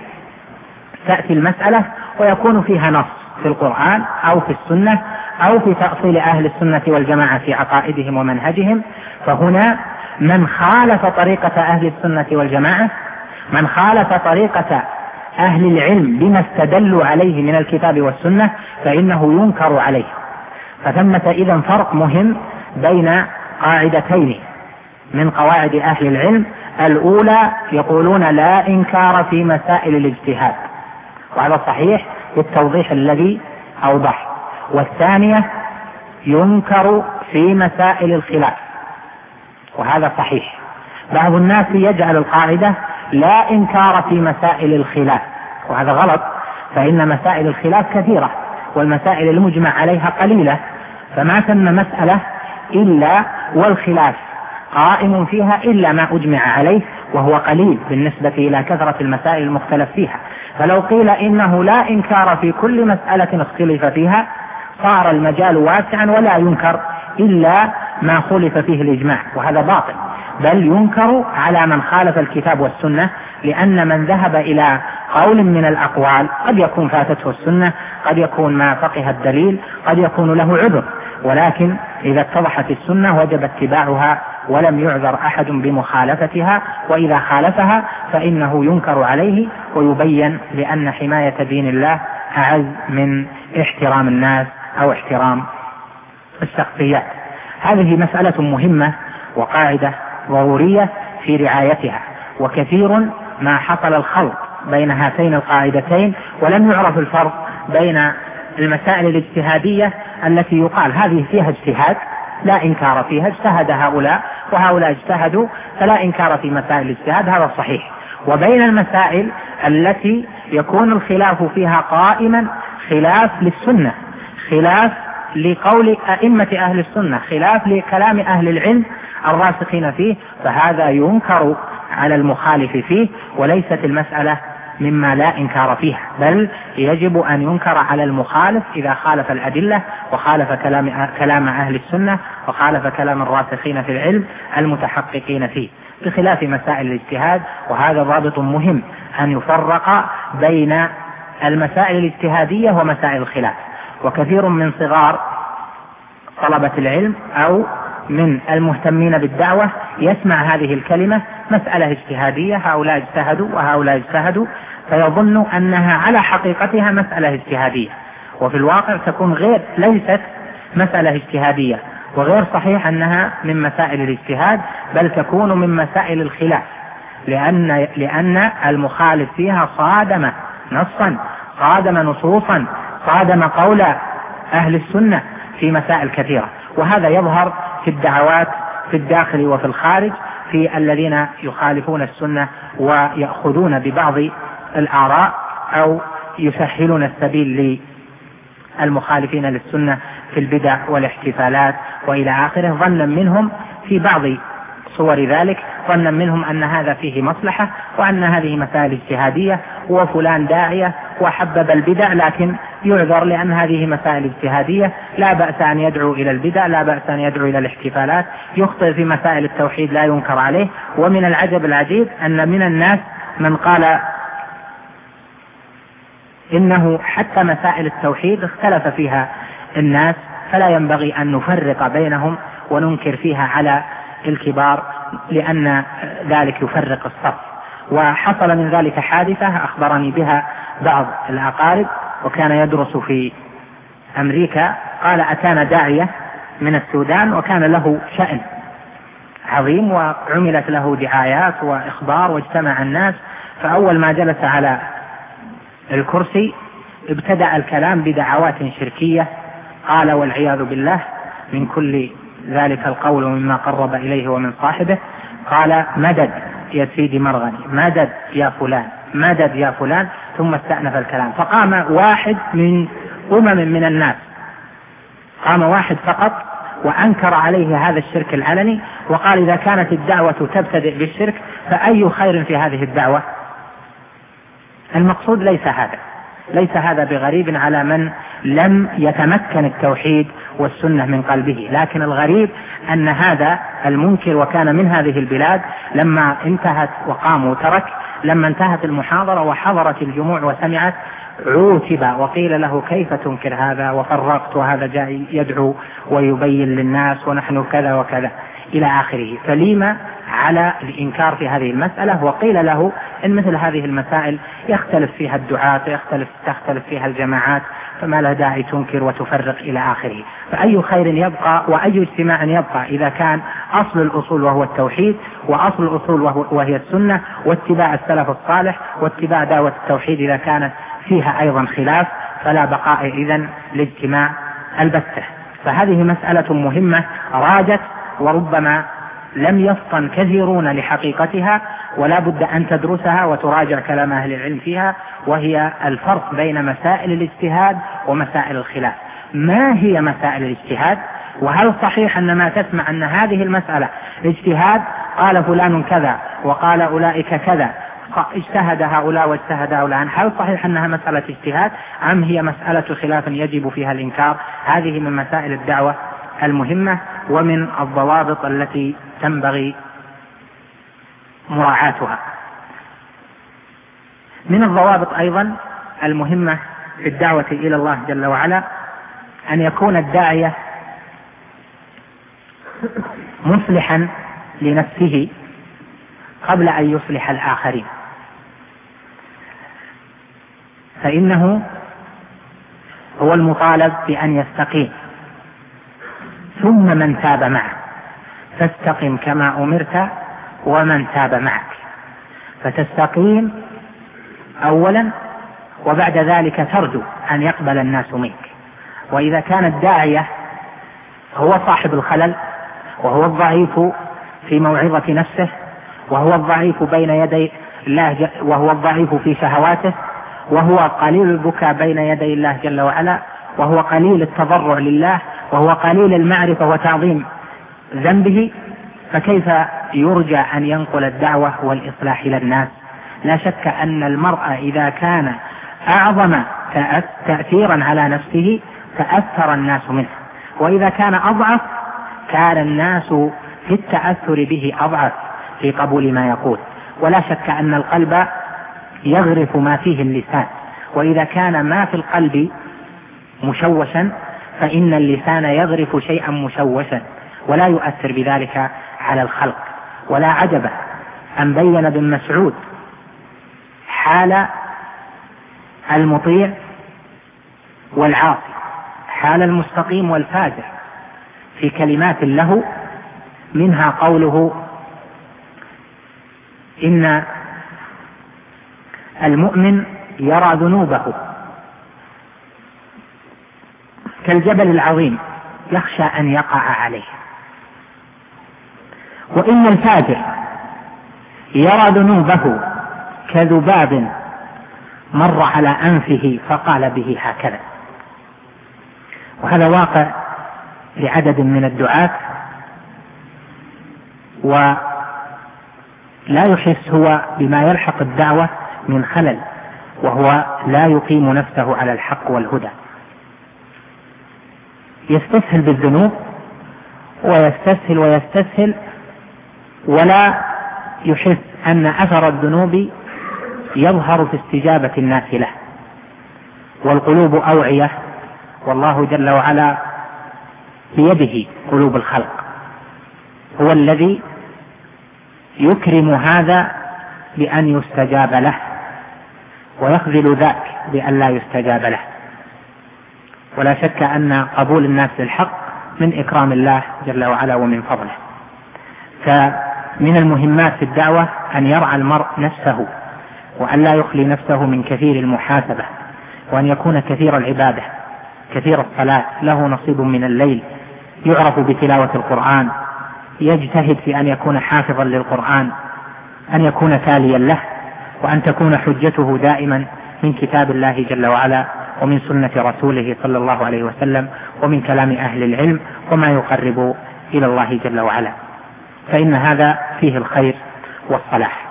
تأتي المسألة ويكون فيها نص في القرآن أو في السنة أو في تأصيل أهل السنة والجماعة في عقائدهم ومنهجهم، فهنا من خالف طريقة أهل السنة والجماعة، من خالف طريقة أهل العلم بما استدلوا عليه من الكتاب والسنة، فإنه ينكر عليه. فثمة إذن فرق مهم بين قاعدتين من قواعد أهل العلم. الأولى يقولون لا إنكار في مسائل الاجتهاد، وهذا صحيح بالتوضيح الذي أوضح. والثانية ينكر في مسائل الخلاف، وهذا صحيح. بعض الناس يجعل القاعدة لا إنكار في مسائل الخلاف، وهذا غلط، فإن مسائل الخلاف كثيرة والمسائل المجمع عليها قليلة، فما ثم مسألة إلا والخلاف قائم فيها إلا ما أجمع عليه، وهو قليل بالنسبة إلى كثرة المسائل المختلف فيها. فلو قيل إنه لا إنكار في كل مسألة اختلف فيها صار المجال واسعا ولا ينكر إلا ما خلف فيه الإجماع، وهذا باطل، بل ينكر على من خالف الكتاب والسنة، لأن من ذهب إلى قول من الأقوال قد يكون فاتته السنة، قد يكون ما فقه الدليل، قد يكون له عذر، ولكن إذا اتضحت السنة وجب اتباعها ولم يعذر أحد بمخالفتها، وإذا خالفها فإنه ينكر عليه ويبين لأن حماية دين الله أعز من احترام الناس أو احترام الشخصيات. هذه مسألة مهمة وقاعدة ضرورية في رعايتها، وكثير ما حصل الخلط بين هاتين القاعدتين ولم يعرف الفرق بين المسائل الاجتهادية التي يقال هذه فيها اجتهاد لا إنكار فيها، اجتهد هؤلاء وهؤلاء اجتهدوا فلا إنكار في مسائل الاجتهاد، هذا صحيح، وبين المسائل التي يكون الخلاف فيها قائما خلاف للسنة، خلاف لقول أئمة أهل السنة، خلاف لكلام أهل العلم الراسخين فيه، فهذا ينكر على المخالف فيه، وليست المسألة مما لا إنكار فيها، بل يجب أن ينكر على المخالف إذا خالف الأدلة وخالف كلام, كلام أهل السنة وخالف كلام الراسخين في العلم المتحققين فيه، بخلاف مسائل الاجتهاد. وهذا ضابط مهم أن يفرق بين المسائل الاجتهادية ومسائل الخلاف. وكثير من صغار طلبة العلم أو من المهتمين بالدعوة يسمع هذه الكلمة مسألة اجتهادية، هؤلاء اجتهدوا وهؤلاء اجتهدوا، فيظن أنها على حقيقتها مسألة اجتهادية، وفي الواقع تكون غير ليست مسألة اجتهادية، وغير صحيح أنها من مسائل الاجتهاد، بل تكون من مسائل الخلاف، لأن, لأن المخالف فيها صادم نصا، صادم نصوصا، صادم قول أهل السنة في مسائل كثيرة. وهذا يظهر في الدعوات في الداخل وفي الخارج، في الذين يخالفون السنة ويأخذون ببعض الآراء أو يسهلون السبيل للمخالفين للسنة في البدع والاحتفالات وإلى آخره، ظنا منهم في بعض صور ذلك، ظنا منهم أن هذا فيه مصلحة وأن هذه مسائل اجتهادية وفلان داعية وحبب البدع، لكن يعذر لأن هذه مسائل اجتهادية، لا بأس أن يدعو إلى البدع، لا بأس أن يدعو إلى الاحتفالات، يخطئ في مسائل التوحيد لا ينكر عليه. ومن العجب العجيب أن من الناس من قال إنه حتى مسائل التوحيد اختلف فيها الناس، فلا ينبغي أن نفرق بينهم وننكر فيها على الكبار، لأن ذلك يفرق الصف. وحصل من ذلك حادثة أخبرني بها بعض الأقارب، وكان يدرس في أمريكا، قال أتانا داعية من السودان وكان له شأن عظيم وعملت له دعايات وإخبار واجتمع الناس، فأول ما جلس على الكرسي ابتدأ الكلام بدعوات شركية، قال والعياذ بالله من كل ذلك القول ومما قرب إليه ومن صاحبه، قال مدد يا سيدي مرغني، مدد يا فلان، مدد يا فلان، ثم استأنف الكلام. فقام واحد من أمم من الناس، قام واحد فقط وأنكر عليه هذا الشرك العلني، وقال إذا كانت الدعوة تبتدئ بالشرك فأي خير في هذه الدعوة؟ المقصود ليس هذا، ليس هذا بغريب على من لم يتمكن التوحيد والسنة من قلبه، لكن الغريب أن هذا المنكر وكان من هذه البلاد لما انتهت وقام وترك، لما انتهت المحاضرة وحضرت الجموع وسمعت عوتب وقيل له كيف تنكر هذا وفرقت وهذا جاء يدعو ويبين للناس ونحن كذا وكذا إلى آخره، فلما على الإنكار في هذه المسألة؟ وقيل له إن مثل هذه المسائل يختلف فيها الدعاة، يختلف تختلف فيها الجماعات، فما لا داعي تنكر وتفرق إلى آخره. فأي خير يبقى وأي اجتماع يبقى إذا كان أصل الأصول وهو التوحيد، وأصل الأصول وهي السنة، واتباع السلف الصالح، واتباع دعوة التوحيد إذا كانت فيها أيضا خلاف، فلا بقاء إذن لاجتماع البتة. فهذه مسألة مهمة راجت وربما لم يفطن كثيرون لحقيقتها، ولا بد أن تدرسها وتراجع كلام أهل العلم فيها، وهي الفرق بين مسائل الاجتهاد ومسائل الخلاف. ما هي مسائل الاجتهاد؟ وهل صحيح أن ما تسمع أن هذه المسألة اجتهاد، قال فلان كذا وقال أولئك كذا، اجتهد هؤلاء واجتهد هؤلاء، هل صحيح أنها مسألة اجتهاد أم هي مسألة خلاف يجب فيها الإنكار؟ هذه من مسائل الدعوة المهمة ومن الضوابط التي تنبغي مراعاتها. من الضوابط أيضا المهمة في الدعوة إلى الله جل وعلا أن يكون الداعية مصلحا لنفسه قبل أن يصلح الآخرين، فإنه هو المطالب بأن يستقيم، ثم من تاب معه، فاستقم كما أمرت ومن تاب معك، فتستقيم أولا وبعد ذلك ترجو أن يقبل الناس منك. وإذا كان الداعية هو صاحب الخلل وهو الضعيف في موعظة نفسه، وهو الضعيف بين يدي الله، وهو الضعيف في شهواته، وهو قليل البكاء بين يدي الله جل وعلا، وهو قليل التضرع لله، وهو قليل المعرفة وتعظيم ذنبه، فكيف يرجى أن ينقل الدعوة والإصلاح إلى الناس؟ لا شك أن المرء إذا كان أعظم تأثيرا على نفسه تأثر الناس منه، وإذا كان أضعف كان الناس في التأثر به أضعف في قبول ما يقول. ولا شك أن القلب يغرف ما فيه اللسان، وإذا كان ما في القلب مشوشا فإن اللسان يغرف شيئا مشوشا ولا يؤثر بذلك على الخلق. ولا عجب أن بين ابن مسعود حال المطيع والعاصي، حال المستقيم والفاجر، في كلمات له، منها قوله: إن المؤمن يرى ذنوبه كالجبل العظيم يخشى أن يقع عليه، وإن الفاجر يرى ذنوبه كذباب مر على أنفه فقال به هكذا. وهذا واقع لعدد من الدعاة، ولا يحس هو بما يلحق الدعوة من خلل، وهو لا يقيم نفسه على الحق والهدى، يستسهل بالذنوب ويستسهل ويستسهل ولا يحس أن أثر الذنوب يظهر في استجابة الناس له. والقلوب أوعية، والله جل وعلا بيده قلوب الخلق، هو الذي يكرم هذا بأن يستجاب له ويخذل ذاك بأن لا يستجاب له. ولا شك أن قبول الناس للحق من إكرام الله جل وعلا ومن فضله. فمن المهمات في الدعوة أن يرعى المرء نفسه، وأن لا يخلي نفسه من كثير المحاسبة، وأن يكون كثير العبادة، كثير الصلاة، له نصيب من الليل، يعرف بتلاوة القرآن، يجتهد في أن يكون حافظا للقرآن، أن يكون تاليا له، وأن تكون حجته دائما من كتاب الله جل وعلا ومن سنة رسوله صلى الله عليه وسلم ومن كلام أهل العلم وما يقرب إلى الله جل وعلا، فإن هذا فيه الخير والصلاح.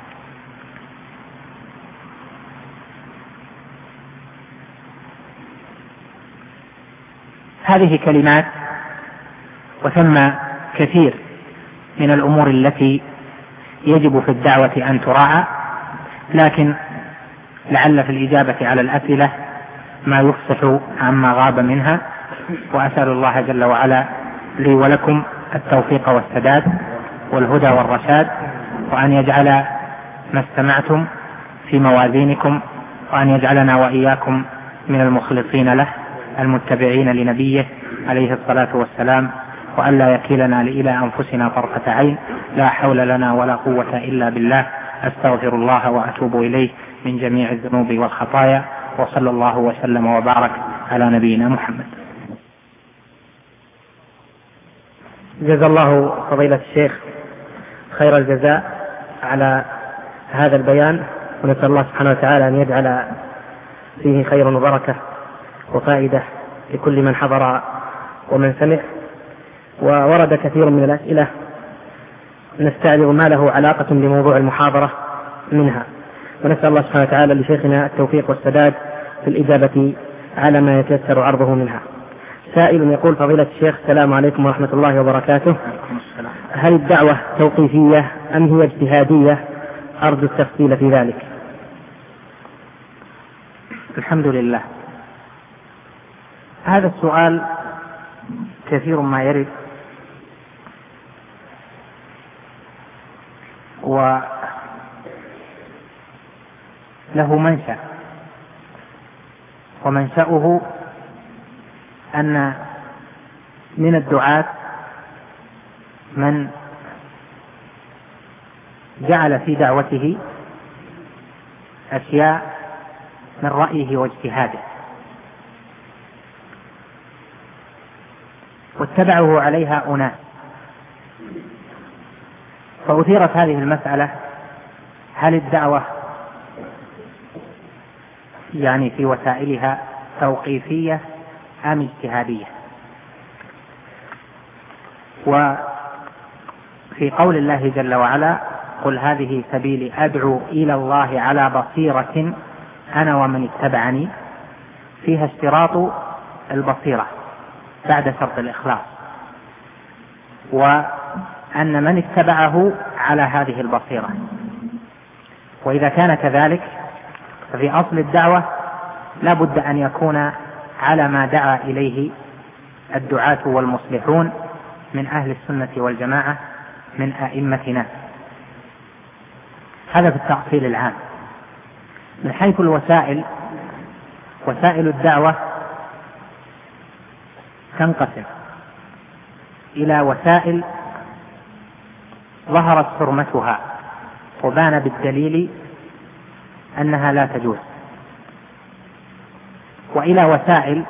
هذه كلمات، وثم كثير من الأمور التي يجب في الدعوة أن تراعى، لكن لعل في الإجابة على الأسئلة ما يفصح عما غاب منها. وأسأل الله جل وعلا لي ولكم التوفيق والسداد والهدى والرشاد، وأن يجعل ما استمعتم في موازينكم، وأن يجعلنا وإياكم من المخلصين له المتبعين لنبيه عليه الصلاة والسلام، وأن لا يكلنا إلى أنفسنا طرفة عين. لا حول لنا ولا قوة إلا بالله. أستغفر الله وأتوب إليه من جميع الذنوب والخطايا، وصلى الله وسلم وبارك على نبينا محمد. جزا الله فضيلة الشيخ خير الجزاء على هذا البيان، ونسأل الله سبحانه وتعالى أن يجعل فيه خير وبركة وفائدة لكل من حضر ومن سمع. وورد كثير من الأسئلة نستعرض ما له علاقة بموضوع المحاضرة منها، ونسأل الله سبحانه وتعالى لشيخنا التوفيق والسداد في الإجابة على ما يتيسر عرضه منها. سائل يقول: فضيلة الشيخ، السلام عليكم ورحمة الله وبركاته، هل الدعوة توقيفية أم هي اجتهادية؟ أرجو التفصيل في ذلك. الحمد لله. هذا السؤال كثير ما يرد، وله منشأ، ومنشأه أن من الدعاة من جعل في دعوته أشياء من رأيه واجتهاده، واتبعه عليها أناس، فأثيرت هذه المسألة: هل الدعوة يعني في وسائلها توقيفية أم اجتهادية؟ وفي قول الله جل وعلا: قل هذه سبيلي أدعو إلى الله على بصيرة أنا ومن اتبعني، فيها اشتراط البصيرة بعد شرط الإخلاص، وأن من اتبعه على هذه البصيرة. وإذا كان كذلك ففي أصل الدعوة لا بد أن يكون على ما دعا إليه الدعاة والمصلحون من أهل السنة والجماعة من أئمتنا. هذا في التأصيل العام. من حيث الوسائل، وسائل الدعوة تنقسم إلى وسائل ظهرت حرمتها وبان بالدليل أنها لا تجوز، وإلى وسائل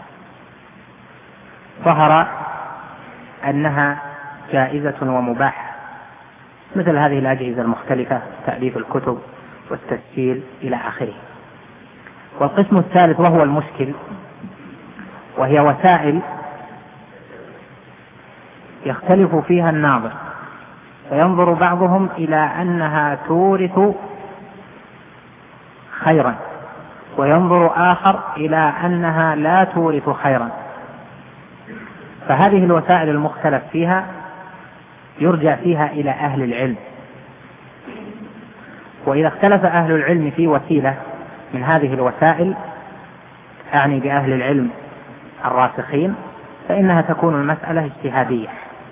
ظهر أنها جائزة ومباحة، مثل هذه الأجهزة المختلفة، تأليف الكتب والتسجيل إلى آخره. والقسم الثالث وهو المشكل، وهي وسائل يختلف فيها الناظر، فينظر بعضهم إلى أنها تورث خيرا، وينظر آخر إلى أنها لا تورث خيرا. فهذه الوسائل المختلف فيها يرجع فيها إلى أهل العلم، وإذا اختلف أهل العلم في وسيلة من هذه الوسائل، أعني بأهل العلم الراسخين، فإنها تكون المسألة اجتهادية.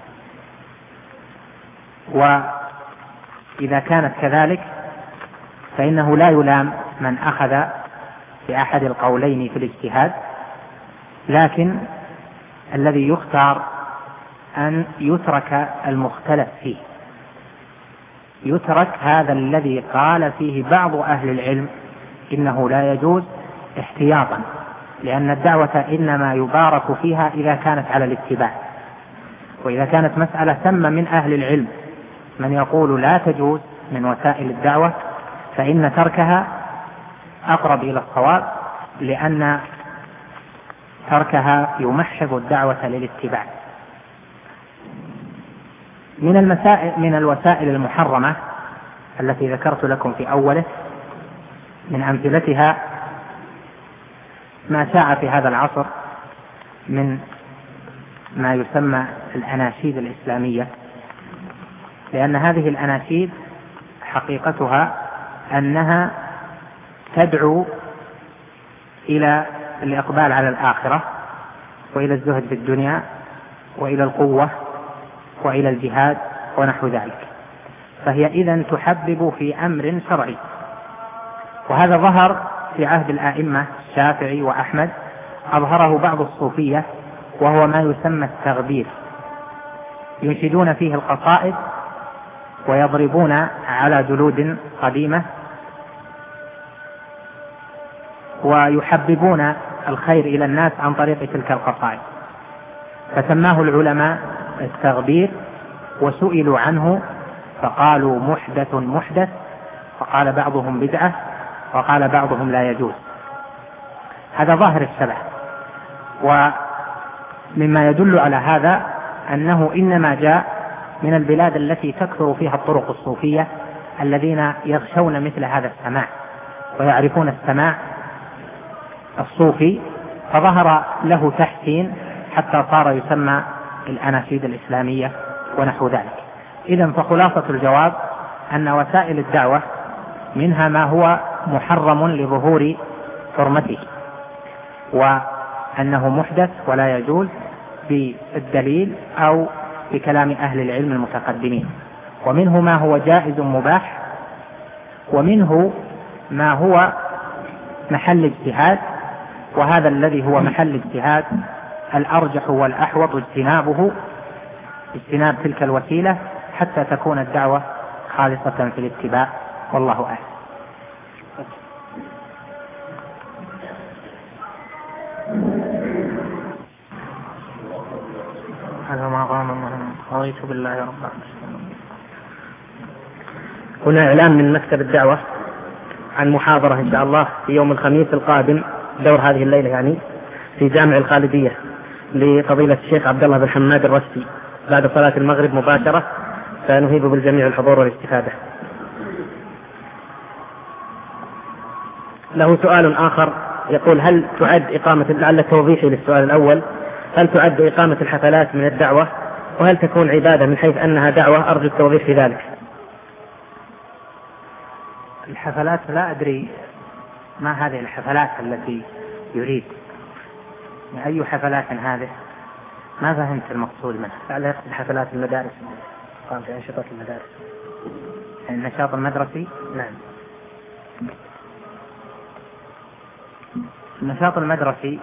وإذا كانت كذلك فإنه لا يلام من أخذ بأحد القولين في الاجتهاد، لكن الذي يختار أن يترك المختلف فيه، يترك هذا الذي قال فيه بعض أهل العلم إنه لا يجوز احتياطا، لأن الدعوة إنما يبارك فيها إذا كانت على الاتباع. وإذا كانت مسألة ثم من أهل العلم من يقول لا تجوز من وسائل الدعوة، فإن تركها أقرب إلى الصواب، لأن تركها يمحض الدعوة للاتباع. من المسائل من الوسائل المحرمة التي ذكرت لكم في أوله، من أمثلتها ما شاع في هذا العصر من ما يسمى الأناشيد الإسلامية، لأن هذه الأناشيد حقيقتها أنها تدعو إلى الإقبال على الآخرة، وإلى الزهد في الدنيا، وإلى القوة، وإلى الجهاد ونحو ذلك. فهي إذن تحبب في أمر شرعي، وهذا ظهر في عهد الآئمة الشافعي وأحمد، أظهره بعض الصوفية، وهو ما يسمى التغبير، ينشدون فيه القصائد ويضربون على جلود قديمة ويحببون الخير إلى الناس عن طريق تلك القصائد، فسماه العلماء التغبير. وسئلوا عنه فقالوا محدث محدث، فقال بعضهم بدعة، وقال بعضهم لا يجوز. هذا ظاهر الشبه. ومما يدل على هذا أنه إنما جاء من البلاد التي تكثر فيها الطرق الصوفية، الذين يغشون مثل هذا السماع ويعرفون السماع الصوفي، فظهر له تحسين حتى صار يسمى الأناشيد الإسلامية ونحو ذلك. إذن فخلاصة الجواب أن وسائل الدعوة منها ما هو محرم لظهور حرمته، وأنه محدث ولا يجوز بالدليل أو بكلام أهل العلم المتقدمين، ومنه ما هو جائز مباح، ومنه ما هو محل اجتهاد، وهذا الذي هو محل اجتهاد الأرجح والأحوط اجتنابه، اجتناب تلك الوسيلة حتى تكون الدعوة خالصة في الاتباع، والله أعلم. هذا ما قام رضيت بالله ربا. هنا إعلان من مكتب الدعوة عن محاضرة إن شاء الله في يوم الخميس القادم، دور هذه الليلة يعني، في جامع الخالدية، لفضيلة الشيخ عبد الله بن حماد الرشدي، بعد صلاة المغرب مباشرة فنهيب بالجميع الحضور والاستفادة. له سؤال آخر يقول: هل تعد إقامة، لعل التوضيح للسؤال الأول، هل تعد إقامة الحفلات من الدعوة؟ وهل تكون عبادة من حيث أنها دعوة؟ أرجو التوضيح في ذلك. الحفلات لا أدري ما هذه الحفلات التي يريد، أي حفلات هذه؟ ما فهمت المقصود منها. لعل يقصد حفلات المدارس، قام في أنشطة المدارس. النشاط المدرسي؟ نعم. النشاط المدرسي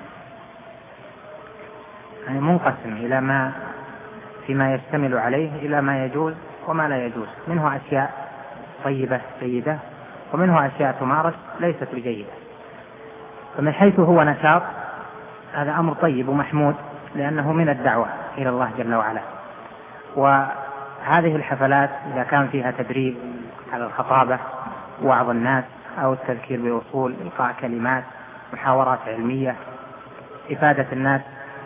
يعني منقسم إلى ما فيما يشتمل عليه إلى ما يجوز وما لا يجوز، منه أشياء طيبة جيدة ومنه أشياء تمارس ليست بجيدة. فمن حيث هو نشاط هذا أمر طيب ومحمود لأنه من الدعوة إلى الله جل وعلا. وهذه الحفلات إذا كان فيها تدريب على الخطابة، وعظ الناس، أو التذكير بأصول، إلقاء كلمات، محاورات علمية، إفادة الناس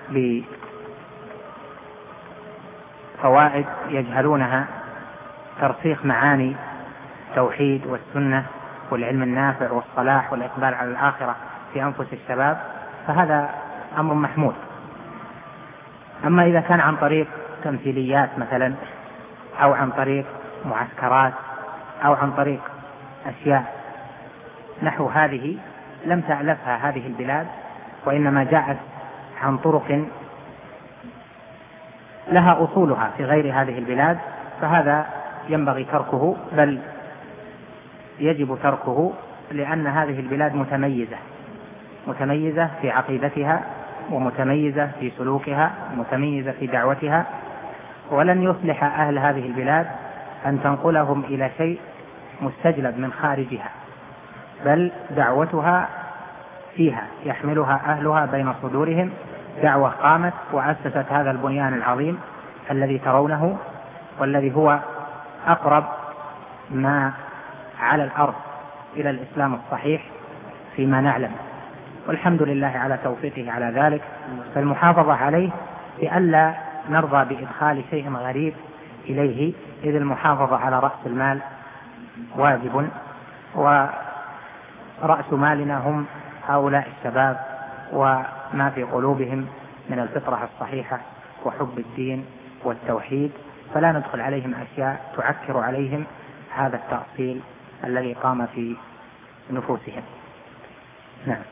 بفوائد يجهلونها، ترسيخ معاني التوحيد والسنة والعلم النافع والصلاح والإقبال على الآخرة في أنفس الشباب، فهذا أمر محمود. أما إذا كان عن طريق تمثيليات مثلا، أو عن طريق معسكرات، أو عن طريق أشياء نحو هذه لم تألفها هذه البلاد، وإنما جاءت عن طرق لها أصولها في غير هذه البلاد، فهذا ينبغي تركه، بل يجب تركه، لأن هذه البلاد متميزة متميزة في عقيدتها، ومتميزة في سلوكها، ومتميزة في دعوتها، ولن يصلح أهل هذه البلاد أن تنقلهم إلى شيء مستجلب من خارجها، بل دعوتها فيها يحملها أهلها بين صدورهم، دعوة قامت وأسست هذا البنيان العظيم الذي ترونه، والذي هو أقرب ما على الأرض إلى الإسلام الصحيح فيما نعلم، والحمد لله على توفيقه على ذلك. فالمحافظة عليه لئلا نرضى بإدخال شيء غريب إليه، إذ المحافظة على رأس المال واجب، ورأس مالنا هم هؤلاء الشباب وما في قلوبهم من الفطرة الصحيحة وحب الدين والتوحيد، فلا ندخل عليهم أشياء تعكر عليهم هذا التأصيل الذي قام في نفوسهم. نعم.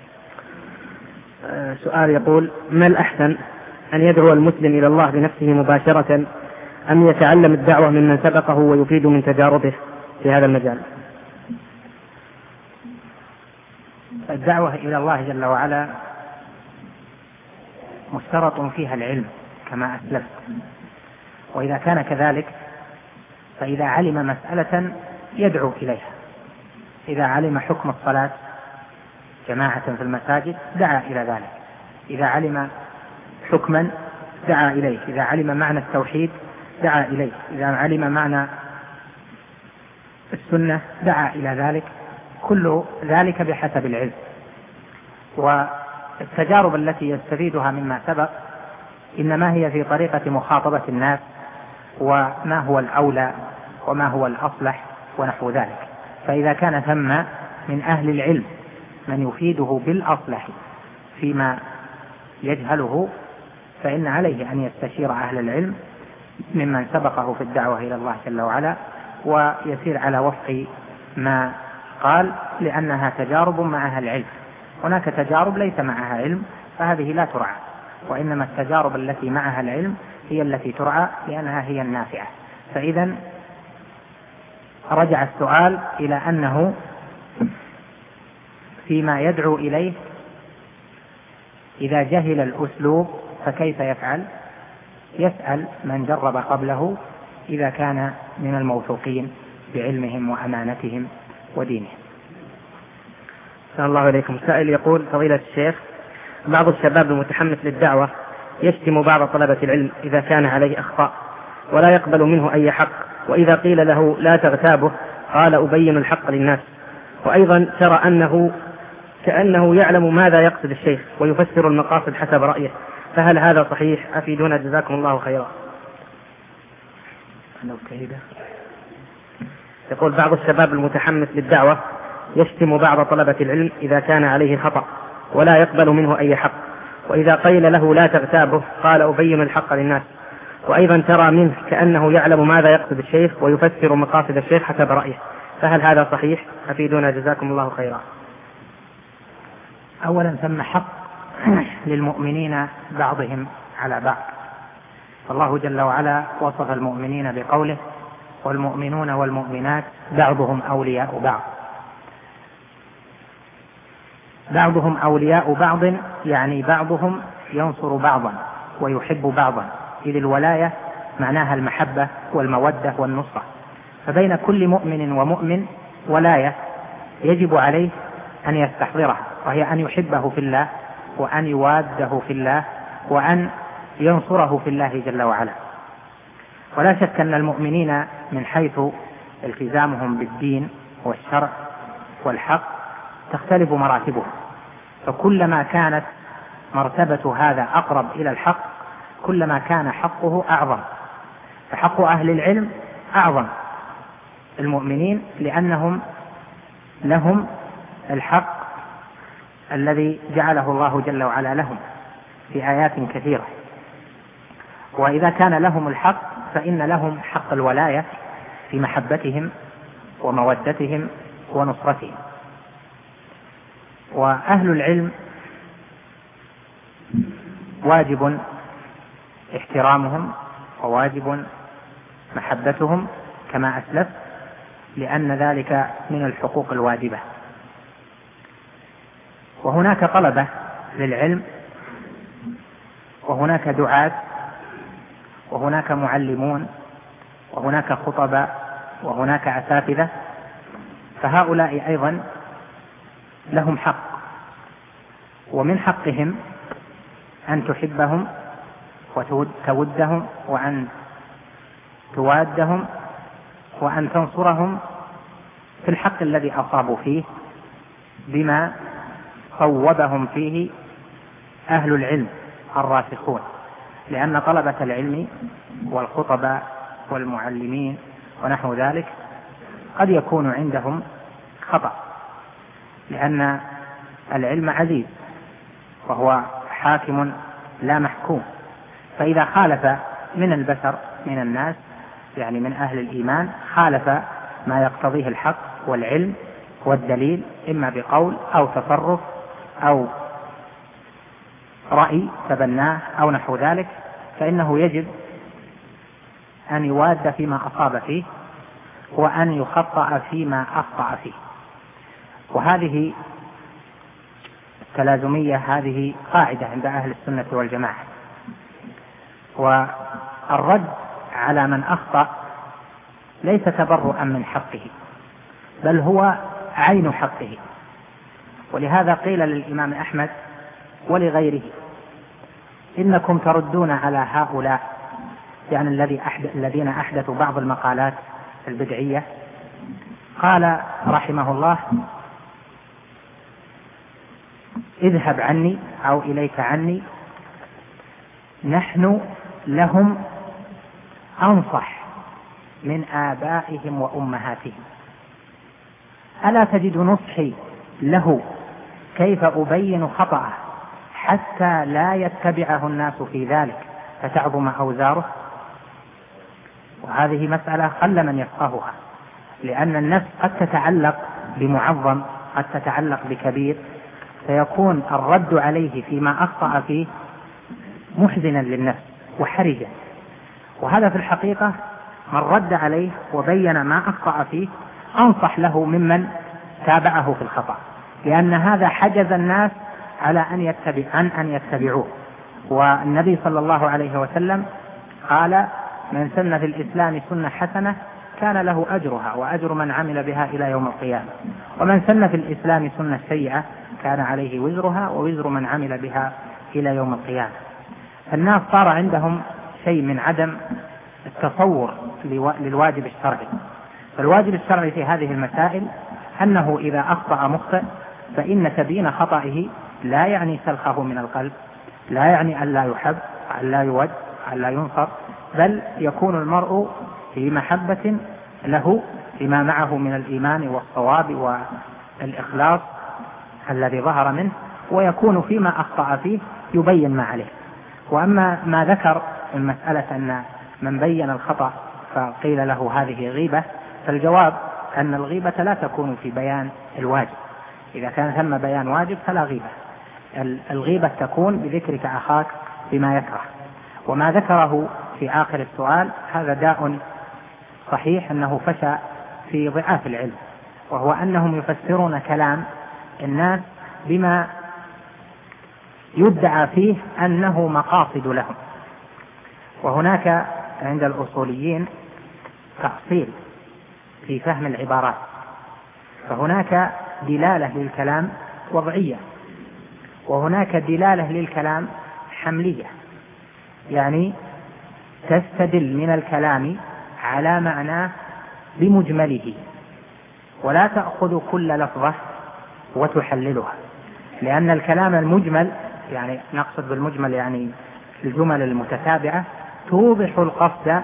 سؤال يقول: ما الأحسن، أن يدعو المسلم إلى الله بنفسه مباشرة، أم يتعلم الدعوة ممن سبقه ويفيد من تجاربه في هذا المجال؟ الدعوة إلى الله جل وعلا مشترط فيها العلم كما أسلفت، وإذا كان كذلك فإذا علم مسألة يدعو إليها. إذا علم حكم الصلاة جماعة في المساجد دعا إلى ذلك، إذا علم حكما دعا إليه، إذا علم معنى التوحيد دعا إليه، إذا علم معنى السنة دعا إلى ذلك، كل ذلك بحسب العلم. والتجارب التي يستفيدها مما سبق إنما هي في طريقة مخاطبة الناس، وما هو الأولى وما هو الأصلح ونحو ذلك. فإذا كان ثم من أهل العلم من يفيده بالأصلح فيما يجهله، فإن عليه أن يستشير أهل العلم ممن سبقه في الدعوة إلى الله جل وعلا، ويسير على وفق ما قال، لأنها تجارب معها العلم. هناك تجارب ليس معها علم فهذه لا ترعى، وإنما التجارب التي معها العلم هي التي ترعى، لأنها هي النافعة. فإذا رجع السؤال إلى أنه فيما يدعو إليه إذا جهل الأسلوب فكيف يفعل؟ يسأل من جرب قبله إذا كان من الموثوقين بعلمهم وأمانتهم ودينهم. صلى الله عليكم. سائل يقول: فضيلة الشيخ، بعض الشباب المتحمس للدعوة يشتم بعض طلبة العلم إذا كان عليه أخطاء ولا يقبل منه أي حق، وإذا قيل له لا تغتابه قال أبين الحق للناس، وأيضا ترى أنه كأنه يعلم ماذا يقصد الشيخ ويفسر المقاصد حسب رأيه، فهل هذا صحيح؟ أفيدونا جزاكم الله خيرا. يقول بعض الشباب المتحمس للدعوة يشتم بعض طلبة العلم إذا كان عليه خطأ ولا يقبل منه أي حق، وإذا قيل له لا تغتابه قال أبين الحق للناس، وأيضا ترى منه كأنه يعلم ماذا يقصد الشيخ ويفسر مقاصد الشيخ حسب رأيه، فهل هذا صحيح؟ أفيدونا جزاكم الله خيرا. أولا ثم حق للمؤمنين بعضهم على بعض، فالله جل وعلا وصف المؤمنين بقوله والمؤمنون والمؤمنات بعضهم أولياء بعض. بعضهم أولياء بعض يعني بعضهم ينصر بعضا ويحب بعضا، إذ الولاية معناها المحبة والمودة والنصرة، فبين كل مؤمن ومؤمن ولاية يجب عليه أن يستحضرها، وهي أن يحبه في الله وأن يواده في الله وأن ينصره في الله جل وعلا. ولا شك أن المؤمنين من حيث التزامهم بالدين والشرع والحق تختلف مراتبهم، فكلما كانت مرتبة هذا أقرب إلى الحق كلما كان حقه أعظم، فحق أهل العلم أعظم المؤمنين لأنهم لهم الحق الذي جعله الله جل وعلا لهم في آيات كثيرة، وإذا كان لهم الحق فإن لهم حق الولاية في محبتهم ومودتهم ونصرتهم. وأهل العلم واجب احترامهم وواجب محبتهم كما أسلف، لأن ذلك من الحقوق الواجبة. وهناك طلبة للعلم وهناك دعاة وهناك معلمون وهناك خطباء وهناك أساتذة، فهؤلاء أيضا لهم حق، ومن حقهم أن تحبهم وتودهم وأن توادهم وأن تنصرهم في الحق الذي أصابوا فيه بما صوبهم فيه أهل العلم الراسخون، لأن طلبة العلم والخطباء والمعلمين ونحو ذلك قد يكون عندهم خطأ، لأن العلم عزيز وهو حاكم لا محكوم، فإذا خالف من البشر من الناس يعني من أهل الإيمان خالف ما يقتضيه الحق والعلم والدليل إما بقول أو تصرف أو رأي تبناه أو نحو ذلك، فإنه يجب أن يواد فيما أصاب فيه وأن يخطأ فيما أخطأ فيه. وهذه التلازمية هذه قاعدة عند أهل السنة والجماعة. والرد على من أخطأ ليس تبرؤا من حقه، بل هو عين حقه. ولهذا قيل للإمام أحمد ولغيره إنكم تردون على هؤلاء، يعني الذي أحدث الذين أحدثوا بعض المقالات البدعية. قال رحمه الله اذهب عني أو إليك عني، نحن لهم أنصح من آبائهم وأمهاتهم، ألا تجد نصحي له كيف أبين خطأه حتى لا يتبعه الناس في ذلك فتعظم أوزاره. وهذه مسألة قل من يفقهها، لأن النفس قد تتعلق بمعظم قد تتعلق بكبير، فيكون الرد عليه فيما أخطأ فيه محزنا للنفس وحرجا. وهذا في الحقيقة من رد عليه وبين ما أخطأ فيه أنصح له ممن تابعه في الخطأ، لأن هذا حجز الناس على أن يتبع عن أن يتبعوه. والنبي صلى الله عليه وسلم قال من سن في الإسلام سنة حسنة كان له أجرها وأجر من عمل بها إلى يوم القيامة، ومن سن في الإسلام سنة سيئة كان عليه وزرها ووزر من عمل بها إلى يوم القيامة. الناس صار عندهم شيء من عدم التصور للواجب الشرعي. فالواجب الشرعي في هذه المسائل أنه إذا أخطأ مخطئ فإن تبيين خطئه لا يعني سلخه من القلب، لا يعني أن لا يحب أن لا يود أن لا ينصر، بل يكون المرء في محبة له فيما معه من الإيمان والصواب والإخلاص الذي ظهر منه، ويكون فيما أخطأ فيه يبين ما عليه. وأما ما ذكر من مسألة أن من بين الخطأ فقيل له هذه غيبة، فالجواب أن الغيبة لا تكون في بيان الواجب، إذا كان ثم بيان واجب فلا غيبة. الغيبة تكون بذكرك أخاك بما يكره. وما ذكره في آخر السؤال هذا داء صحيح أنه فشى في ضعاف العلم، وهو أنهم يفسرون كلام الناس بما يدعى فيه أنه مقاصد لهم. وهناك عند الأصوليين تأصيل في فهم العبارات، فهناك دلالة للكلام وضعية، وهناك دلالة للكلام حملية، يعني تستدل من الكلام على معناه بمجمله، ولا تأخذ كل لفظة وتحللها، لأن الكلام المجمل، يعني نقصد بالمجمل يعني الجمل المتتابعة، توضح القصد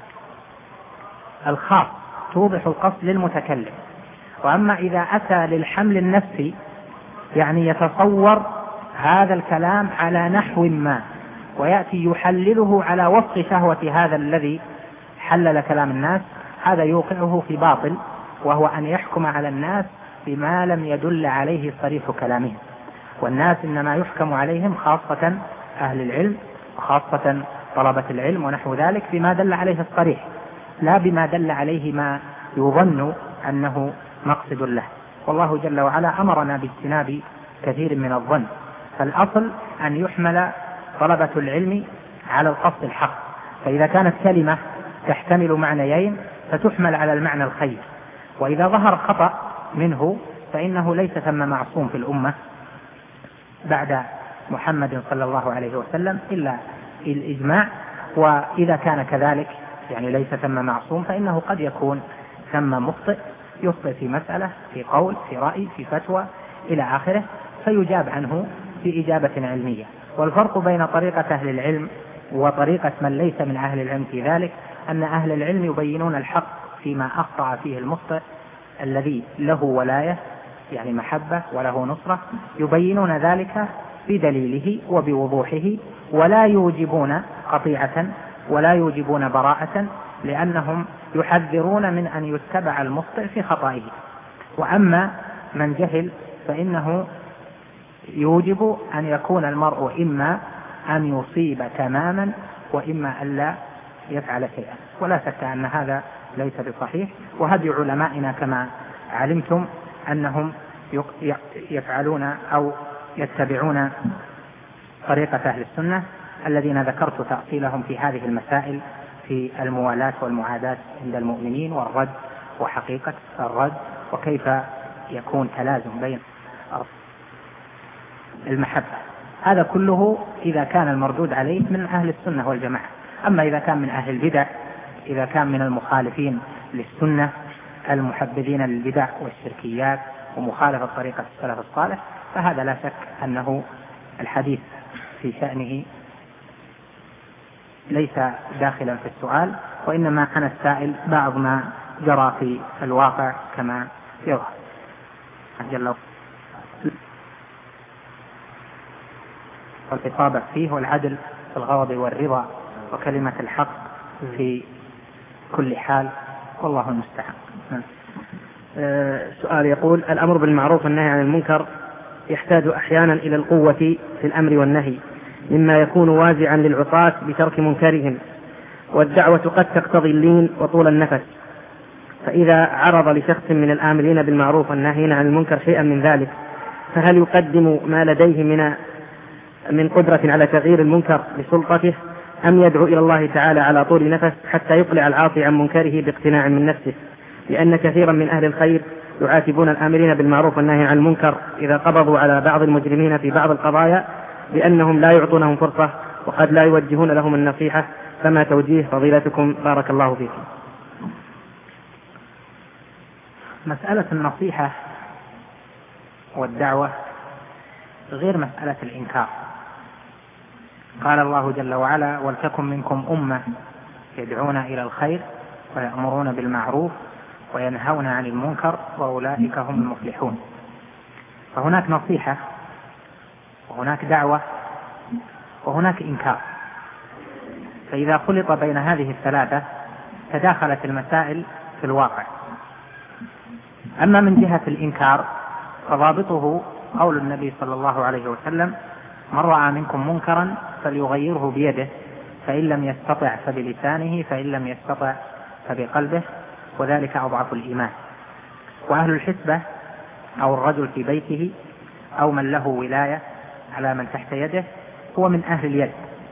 الخاص، توضح القصد للمتكلم. وأما إذا أتى للحمل النفسي يعني يتصور هذا الكلام على نحو ما ويأتي يحلله على وفق شهوة هذا الذي حلل كلام الناس، هذا يوقعه في باطل، وهو أن يحكم على الناس بما لم يدل عليه صريح كلامهم. والناس إنما يحكم عليهم خاصة أهل العلم وخاصة طلبة العلم ونحو ذلك بما دل عليه الصريح، لا بما دل عليه ما يظن أنه مقصد له. والله جل وعلا أمرنا باجتناب كثير من الظن، فالأصل أن يحمل طلبة العلم على القصد الحق، فإذا كانت كلمة تحتمل معنيين فتحمل على المعنى الخير، وإذا ظهر خطأ منه فإنه ليس ثم معصوم في الأمة بعد محمد صلى الله عليه وسلم إلا الإجماع. وإذا كان كذلك يعني ليس ثم معصوم فإنه قد يكون ثم مخطئ، يخطئ في مسألة، في قول، في رأي، في فتوى إلى آخره، فيجاب عنه بإجابة علمية. والفرق بين طريقة أهل العلم وطريقة من ليس من أهل العلم في ذلك أن أهل العلم يبينون الحق فيما أخطأ فيه المخطئ الذي له ولاية يعني محبة وله نصرة، يبينون ذلك بدليله وبوضوحه، ولا يوجبون قطيعة ولا يوجبون براءة، لأنهم يحذرون من أن يتبع المخطئ في خطئه. وأما من جهل فإنه يوجب أن يكون المرء إما أن يصيب تماما وإما أن لا يفعل شيئا، ولا شك أن هذا ليس بصحيح. وهدي علمائنا كما علمتم أنهم يفعلون أو يتبعون طريقة أهل السنة الذين ذكرت تأصيلهم في هذه المسائل في الموالاة والمعاداة عند المؤمنين والرد وحقيقة الرد وكيف يكون تلازم بين المحبة. هذا كله إذا كان المردود عليه من أهل السنة والجماعة. أما إذا كان من أهل البدع، إذا كان من المخالفين للسنة المحبذين للبدع والشركيات ومخالفة طريقة السلف الصالح، فهذا لا شك أنه الحديث في شأنه ليس داخلا في السؤال، وإنما أنا السائل بعض ما جرى في الواقع كما يظهر. جل والإصابة فيه والعدل في الغضب والرضا وكلمة الحق في كل حال، والله المستعان. أه سؤال يقول: الأمر بالمعروف والنهي عن المنكر يحتاج أحيانا إلى القوة في الأمر والنهي، مما يكون وازعا للعصاة بترك منكرهم، والدعوة قد تقتضي اللين وطول النفس، فإذا عرض لشخص من الآمرين بالمعروف والناهين عن المنكر شيئا من ذلك، فهل يقدم ما لديه من من قدرة على تغيير المنكر لسلطته، أم يدعو إلى الله تعالى على طول نفس حتى يقلع العاصي عن منكره باقتناع من نفسه؟ لأن كثيرا من أهل الخير يعاتبون الآمرين بالمعروف والنهي عن المنكر إذا قبضوا على بعض المجرمين في بعض القضايا بأنهم لا يعطونهم فرصة وقد لا يوجهون لهم النصيحة، فما توجيه فضيلتكم بارك الله فيكم؟ مسألة النصيحة والدعوة غير مسألة الإنكار. قال الله جل وعلا: ولتكن منكم أمة يدعون إلى الخير ويأمرون بالمعروف وينهون عن المنكر وأولئك هم المفلحون. فهناك نصيحة وهناك دعوة وهناك إنكار، فإذا خلط بين هذه الثلاثة تداخلت المسائل في الواقع. أما من جهة الإنكار فضابطه قول النبي صلى الله عليه وسلم: من رأى منكم منكرا فليغيره بيده، فإن لم يستطع فبلسانه، فإن لم يستطع فبقلبه، وذلك أضعف الإيمان. وأهل الحسبة أو الرجل في بيته أو من له ولاية على من تحت يده هو من أهل اليد.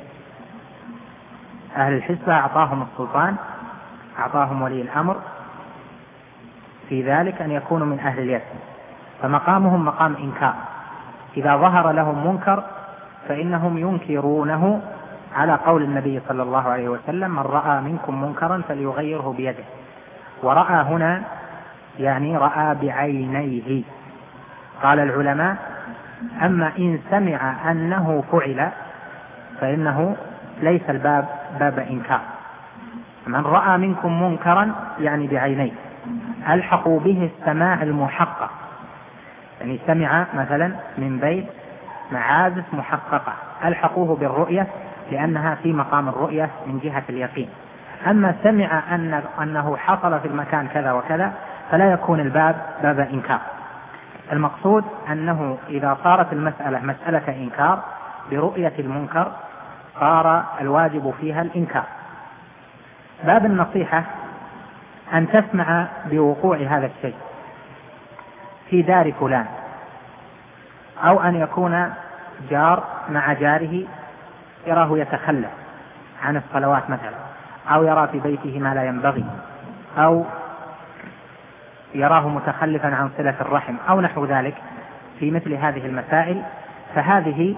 أهل الحسبة أعطاهم السلطان، أعطاهم ولي الأمر في ذلك أن يكونوا من أهل اليد، فمقامهم مقام إنكار. إذا ظهر لهم منكر فإنهم ينكرونه على قول النبي صلى الله عليه وسلم: من رأى منكم منكرا فليغيره بيده. ورأى هنا يعني رأى بعينيه. قال العلماء: أما إن سمع أنه فعل فإنه ليس الباب باب إنكار. من رأى منكم منكرا يعني بعينيه، ألحقوا به السماع المحقق، يعني سمع مثلا من بيت معازف محققة، ألحقوه بالرؤية لأنها في مقام الرؤية من جهة اليقين. أما سمع أن أنه حصل في المكان كذا وكذا فلا يكون الباب باب إنكار. المقصود أنه إذا صارت المسألة مسألة إنكار برؤية المنكر صار الواجب فيها الإنكار. باب النصيحة أن تسمع بوقوع هذا الشيء في دار فلان، أو أن يكون جار مع جاره يراه يتخلى عن الصلوات مثلا، أو يرى في بيته ما لا ينبغي، أو يراه متخلفا عن صلة الرحم أو نحو ذلك. في مثل هذه المسائل فهذه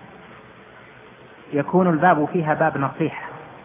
يكون الباب فيها باب نصيحة،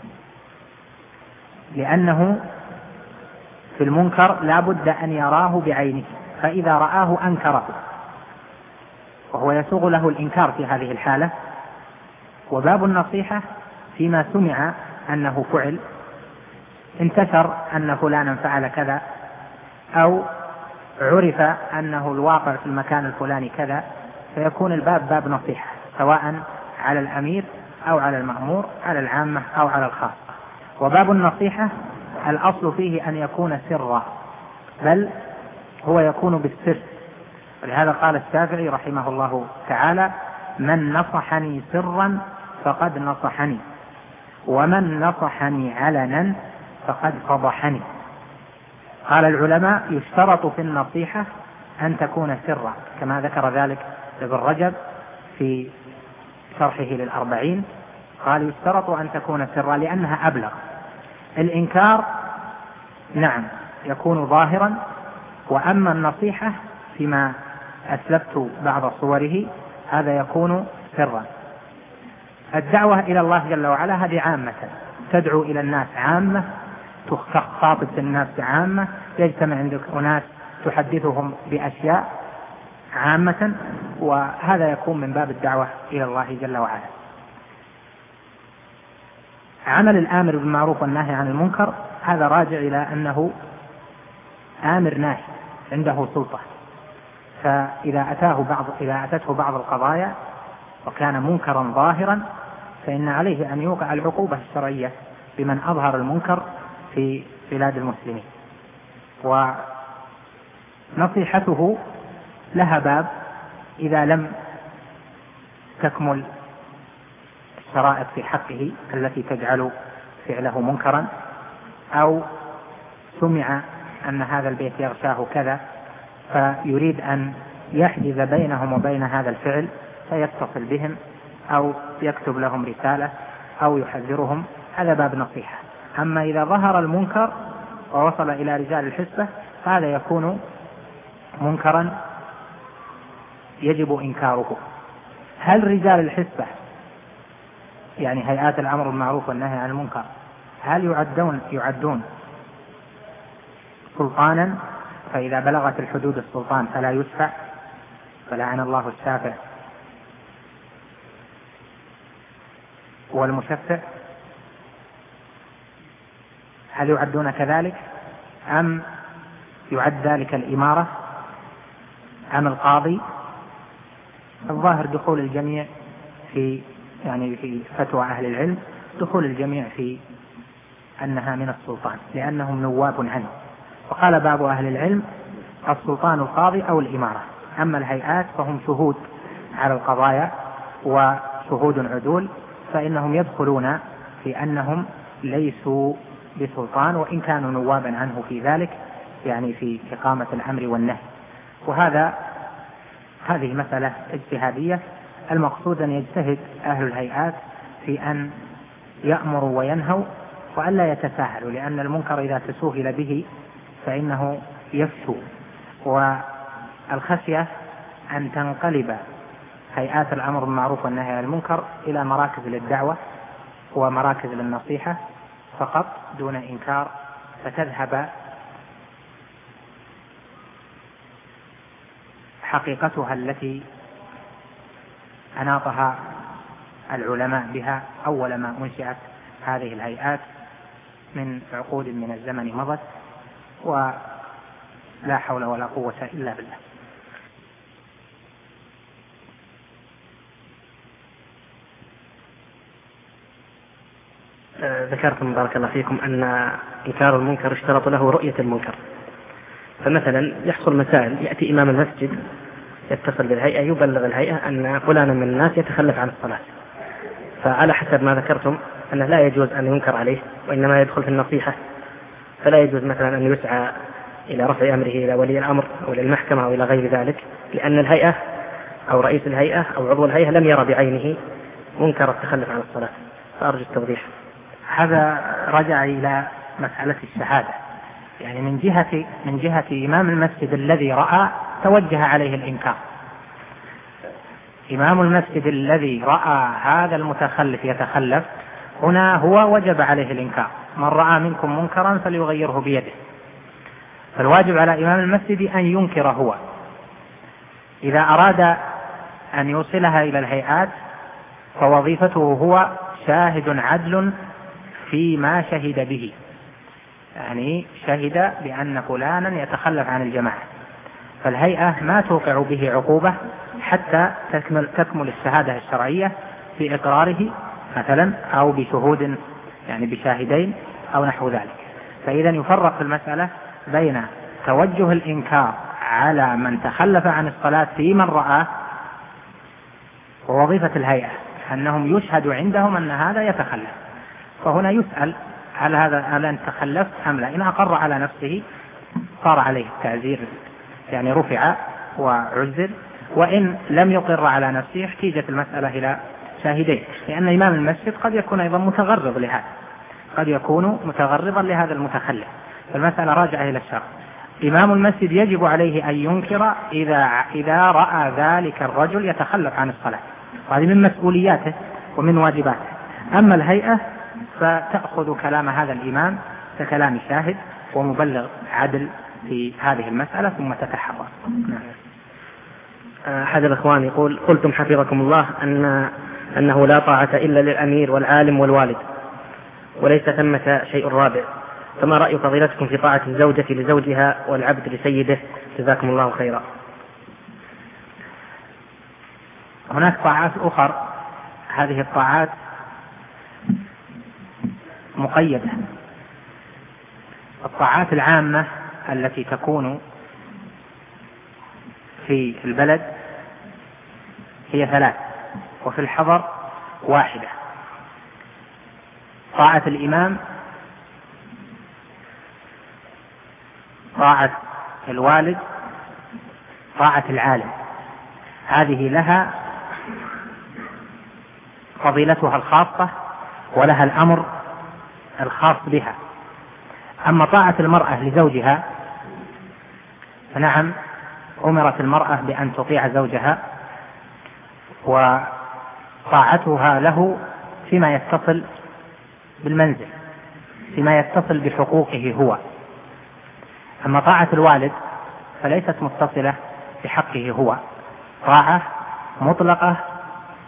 لأنه في المنكر لا بد أن يراه بعينه، فإذا رآه أنكره وهو يسوغ له الإنكار في هذه الحالة. وباب النصيحة فيما سمع أنه فعل، انتشر أن فلانا فعل كذا، أو عرف أنه الواقع في المكان الفلاني كذا، فيكون الباب باب نصيحة سواء على الأمير أو على المأمور، على العامة أو على الخاص. وباب النصيحة الأصل فيه أن يكون سرا، بل هو يكون بالسر. ولهذا قال الشافعي رحمه الله تعالى: من نصحني سرا فقد نصحني، ومن نصحني علنا فقد فضحني. قال العلماء: يشترط في النصيحة أن تكون سرا، كما ذكر ذلك ابن رجب في شرحه للأربعين، قال يشترط أن تكون سرا لأنها أبلغ. الإنكار نعم يكون ظاهرا، وأما النصيحة فيما أسلفت بعض صوره هذا يكون سرا. الدعوة إلى الله جل وعلا هذه عامة، تدعو إلى الناس عامة، تخاطب الناس عامة، يجتمع عندك أناس تحدثهم بأشياء عامة، وهذا يكون من باب الدعوة إلى الله جل وعلا. عمل الآمر بالمعروف والنهي عن المنكر هذا راجع إلى أنه آمر ناهي عنده سلطة، فإذا أتاه بعض إذا أتته بعض القضايا وكان منكرا ظاهرا فإن عليه أن يوقع العقوبة الشرعية بمن أظهر المنكر في بلاد المسلمين. ونصيحته لها باب إذا لم تكمل الشرائط في حقه التي تجعل فعله منكرا، أو سمع أن هذا البيت يغشاه كذا فيريد أن يحجز بينهم وبين هذا الفعل فيتصل بهم أو يكتب لهم رسالة أو يحذرهم، هذا باب نصيحة. أما إذا ظهر المنكر ووصل إلى رجال الحسبة فهذا يكون منكرا يجب إنكاره. هل رجال الحسبة يعني هيئات الأمر بالمعروف والنهي عن المنكر هل يعدون يعدون سلطانا فإذا بلغت الحدود السلطان فلا يشفع، فلعن الله الشافع والمشفع؟ هل يعدون كذلك أم يعد ذلك الإمارة أم القاضي؟ الظاهر دخول الجميع في يعني في فتوى أهل العلم دخول الجميع في أنها من السلطان لأنهم نواب عنه. وقال بعض أهل العلم السلطان القاضي أو الإمارة، أما الهيئات فهم شهود على القضايا وشهود عدول، فإنهم يدخلون في أنهم ليسوا بسلطان وإن كانوا نوابا عنه في ذلك، يعني في إقامة الأمر والنهي. وهذا هذه مسألة اجتهادية، المقصود أن يجتهد أهل الهيئات في أن يأمروا وينهوا وألا يتساهلوا، لأن المنكر إذا تسوهل به فإنه يفشو، والخشية أن تنقلب هيئات الأمر بالمعروف والنهي عن المنكر إلى مراكز للدعوة ومراكز للنصيحة فقط دون إنكار، فتذهب حقيقتها التي أناطها العلماء بها أول ما أنشئت هذه الهيئات من عقود من الزمن مضت، ولا حول ولا قوة إلا بالله. ذكرتم بارك الله فيكم أن إنكار المنكر اشترط له رؤية المنكر، فمثلا يحصل مسائل يأتي إمام المسجد يتصل بالهيئة يبلغ الهيئة أن فلانا من الناس يتخلف عن الصلاة، فعلى حسب ما ذكرتم أنه لا يجوز أن ينكر عليه وإنما يدخل في النصيحة، فلا يجوز مثلا أن يسعى إلى رفع أمره إلى ولي الأمر أو إلى المحكمة أو إلى غير ذلك، لأن الهيئة أو رئيس الهيئة أو عضو الهيئة لم يرى بعينه منكر التخلف عن الصلاة، فأرجو التوضيح. هذا رجع إلى مسألة الشهادة، يعني من جهة من جهة إمام المسجد الذي رأى توجه عليه الإنكار. إمام المسجد الذي رأى هذا المتخلف يتخلف هنا هو وجب عليه الإنكار، من رأى منكم منكرا فليغيره بيده، فالواجب على إمام المسجد أن ينكر هو. إذا أراد أن يوصلها إلى الهيئات فوظيفته هو شاهد عدل فيما شهد به، يعني شهد بأن فلانا يتخلف عن الجماعة، فالهيئة ما توقع به عقوبة حتى تكمل, تكمل الشهادة الشرعية في إقراره مثلا أو بشهود يعني بشاهدين أو نحو ذلك. فإذا يفرق في المسألة بين توجه الإنكار على من تخلف عن الصلاة في من رآه، ووظيفة الهيئة أنهم يشهد عندهم أن هذا يتخلف، فهنا يسأل هل هذا هل أن تخلف أم لا. إن أقر على نفسه صار عليه التعزير، يعني رفع وعزل، وإن لم يقر على نفسه احتيجت المسألة إلى شاهدين، لأن إمام المسجد قد يكون أيضا متغرض لهذا، قد يكون متغرضا لهذا المتخلف، فالمسألة راجعة إلى الشرع. إمام المسجد يجب عليه أن ينكر إذا إذا رأى ذلك الرجل يتخلف عن الصلاة، وهذه من مسؤولياته ومن واجباته. أما الهيئة فتأخذ كلام هذا الإمام ككلام شاهد ومبلغ عدل في هذه المسألة ثم تتحرى. أحد الأخوان يقول: قلتم حفظكم الله أن أنه لا طاعة إلا للأمير والعالم والوالد وليس ثمة شيء رابع، فما رأي فضيلتكم في طاعة الزوجة لزوجها والعبد لسيده؟ جزاكم الله خيرا. هناك طاعات أخرى، هذه الطاعات مقيدة. الطاعات العامة التي تكون في البلد هي ثلاث، وفي الحضر واحدة: طاعة الإمام، طاعة الوالد، طاعة العالم. هذه لها فضيلتها الخاصة ولها الأمر الخاص بها. أما طاعة المرأة لزوجها فنعم، أمرت المرأة بأن تطيع زوجها، وطاعتها له فيما يتصل بالمنزل، فيما يتصل بحقوقه هو. أما طاعة الوالد فليست متصلة بحقه هو، طاعة مطلقة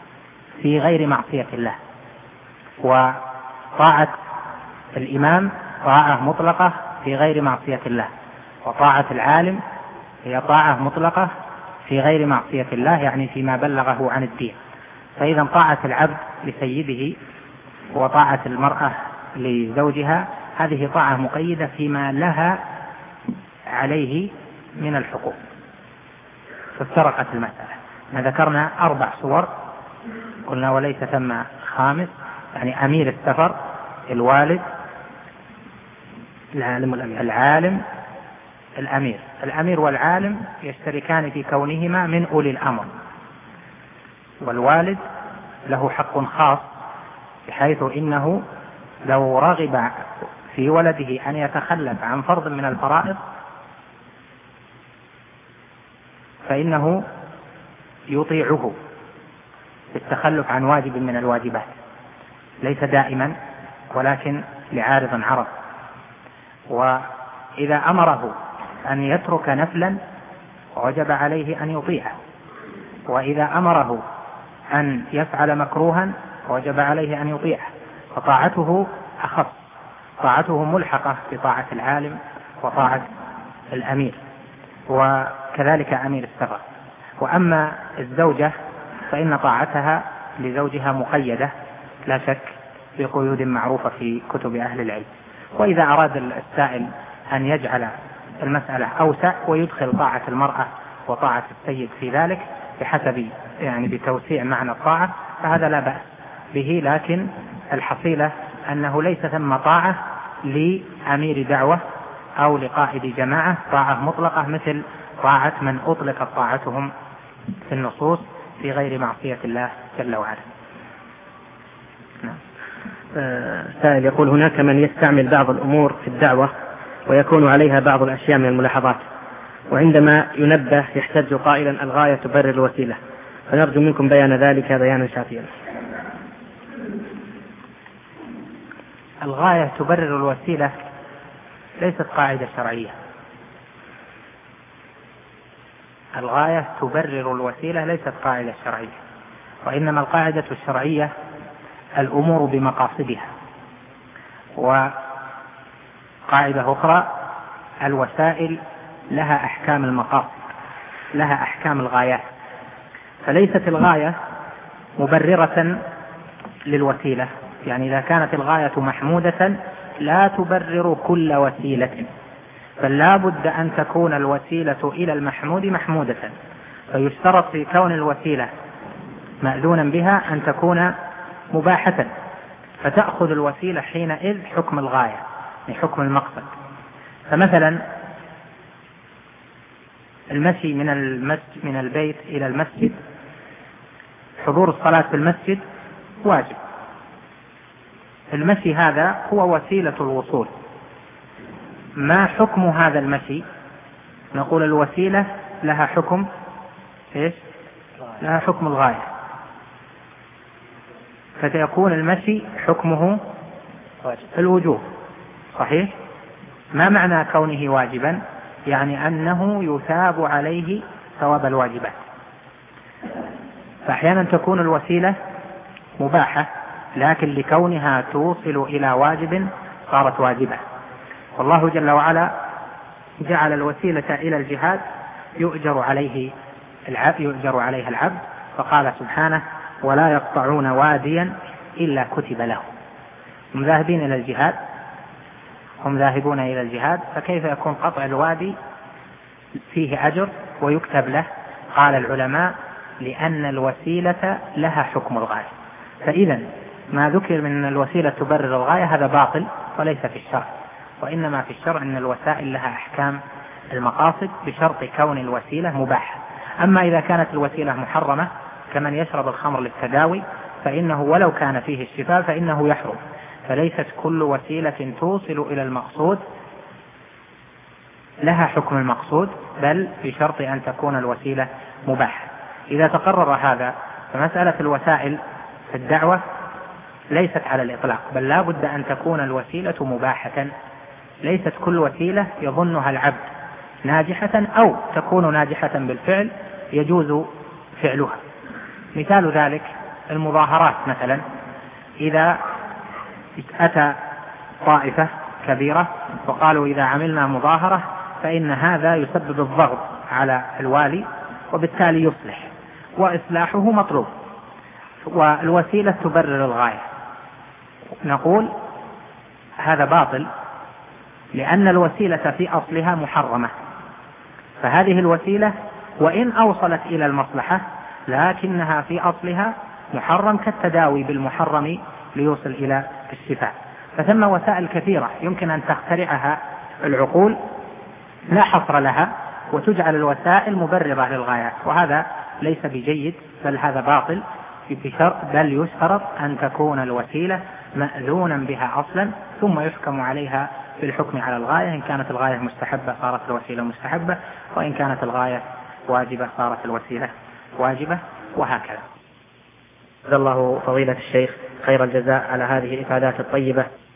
في غير معصية الله. وطاعة الإمام طاعة مطلقة في غير معصية الله، وطاعة العالم هي طاعة مطلقة في غير معصية الله، يعني فيما بلغه عن الدين. فإذا طاعة العبد لسيده وطاعة المرأة لزوجها هذه طاعة مقيدة فيما لها عليه من الحقوق. فافترقت المسألة. ذكرنا أربع صور قلنا وليس ثم خامس، يعني أمير السفر، الوالد، العالم والأمير. العالم الأمير الأمير والعالم يشتركان في كونهما من أولي الأمر، والوالد له حق خاص بحيث إنه لو رغب في ولده أن يتخلف عن فرض من الفرائض فإنه يطيعه في التخلف عن واجب من الواجبات، ليس دائما ولكن لعارض عرض. وإذا أمره أن يترك نفلا وجب عليه أن يطيعه، وإذا أمره أن يفعل مكروها وجب عليه أن يطيعه، فطاعته أخف، طاعته ملحقة بطاعة العالم وطاعة الأمير، وكذلك أمير السفر. وأما الزوجة فإن طاعتها لزوجها مقيدة لا شك بقيود معروفة في كتب أهل العلم. وإذا أراد السائل أن يجعل المسألة أوسع ويدخل طاعة المرأة وطاعة السيد في ذلك بحسب يعني بتوسيع معنى الطاعة فهذا لا بأس به، لكن الحصيلة أنه ليس ثم طاعة لأمير دعوة أو لقائد جماعة طاعة مطلقة مثل طاعة من أطلقت طاعتهم في النصوص في غير معصية الله جل وعلا. نعم. سائل يقول هناك من يستعمل بعض الأمور في الدعوة ويكون عليها بعض الأشياء من الملاحظات، وعندما ينبه يحتج قائلا الغاية تبرر الوسيلة، فنرجو منكم بيان ذلك بيانا شافيا. الغاية تبرر الوسيلة ليست قاعدة شرعية. الغاية تبرر الوسيلة ليست قاعدة شرعية، وإنما القاعدة الشرعية الأمور بمقاصدها، وقاعدة أخرى الوسائل لها أحكام المقاصد، لها أحكام الغايات. فليست الغاية مبررة للوسيلة، يعني إذا كانت الغاية محمودة لا تبرر كل وسيلة، بل لا بد أن تكون الوسيلة إلى المحمود محمودة. فيشترط في كون الوسيلة مأذونا بها أن تكون مباحة، فتأخذ الوسيلة حينئذ حكم الغاية حكم المقصد. فمثلا المشي من المسجد من البيت إلى المسجد، حضور الصلاة في المسجد واجب، المشي هذا هو وسيلة الوصول. ما حكم هذا المشي؟ نقول الوسيلة لها حكم إيش؟ لها حكم الغاية، فسيكون المشي حكمه الوجوب. صحيح؟ ما معنى كونه واجبا؟ يعني أنه يثاب عليه ثواب الواجبات. فأحيانا تكون الوسيلة مباحة لكن لكونها توصل إلى واجب صارت واجبة. والله جل وعلا جعل الوسيلة إلى الجهاد يؤجر عليه العبد يؤجر عليها العبد، فقال سبحانه ولا يقطعون واديا إلا كتب له. هم ذاهبين إلى الجهاد هم ذاهبون إلى الجهاد فكيف يكون قطع الوادي فيه أجر ويكتب له؟ قال العلماء لأن الوسيلة لها حكم الغاية. فإذا ما ذكر من الوسيلة تبرر الغاية هذا باطل وليس في الشرع، وإنما في الشرع أن الوسائل لها أحكام المقاصد بشرط كون الوسيلة مباحة. أما إذا كانت الوسيلة محرمة كمن يشرب الخمر للتداوي فإنه ولو كان فيه الشفاء فإنه يحرم. فليست كل وسيلة توصل إلى المقصود لها حكم المقصود، بل بشرط أن تكون الوسيلة مباحة. إذا تقرر هذا فمسألة الوسائل في الدعوة ليست على الإطلاق، بل لا بد أن تكون الوسيلة مباحة. ليست كل وسيلة يظنها العبد ناجحة أو تكون ناجحة بالفعل يجوز فعلها. مثال ذلك المظاهرات مثلا، إذا أتى طائفة كبيرة، وقالوا إذا عملنا مظاهرة فإن هذا يسبب الضغط على الوالي وبالتالي يصلح، وإصلاحه مطلوب، والوسيلة تبرر الغاية. نقول هذا باطل، لأن الوسيلة في أصلها محرمة، فهذه الوسيلة وإن أوصلت إلى المصلحة لكنها في أصلها محرم، كالتداوي بالمحرم ليوصل إلى الشفاء. فثم وسائل كثيرة يمكن أن تخترعها العقول لا حصر لها، وتجعل الوسائل مبررة للغايات، وهذا ليس بجيد، بل هذا باطل، بل يشترط أن تكون الوسيلة مأذونا بها أصلا، ثم يحكم عليها بالحكم على الغاية. إن كانت الغاية مستحبة صارت الوسيلة مستحبة، وإن كانت الغاية واجبة صارت الوسيلة واجبة، وهكذا. جزا الله فضيلة الشيخ خير الجزاء على هذه الإفادات الطيبة.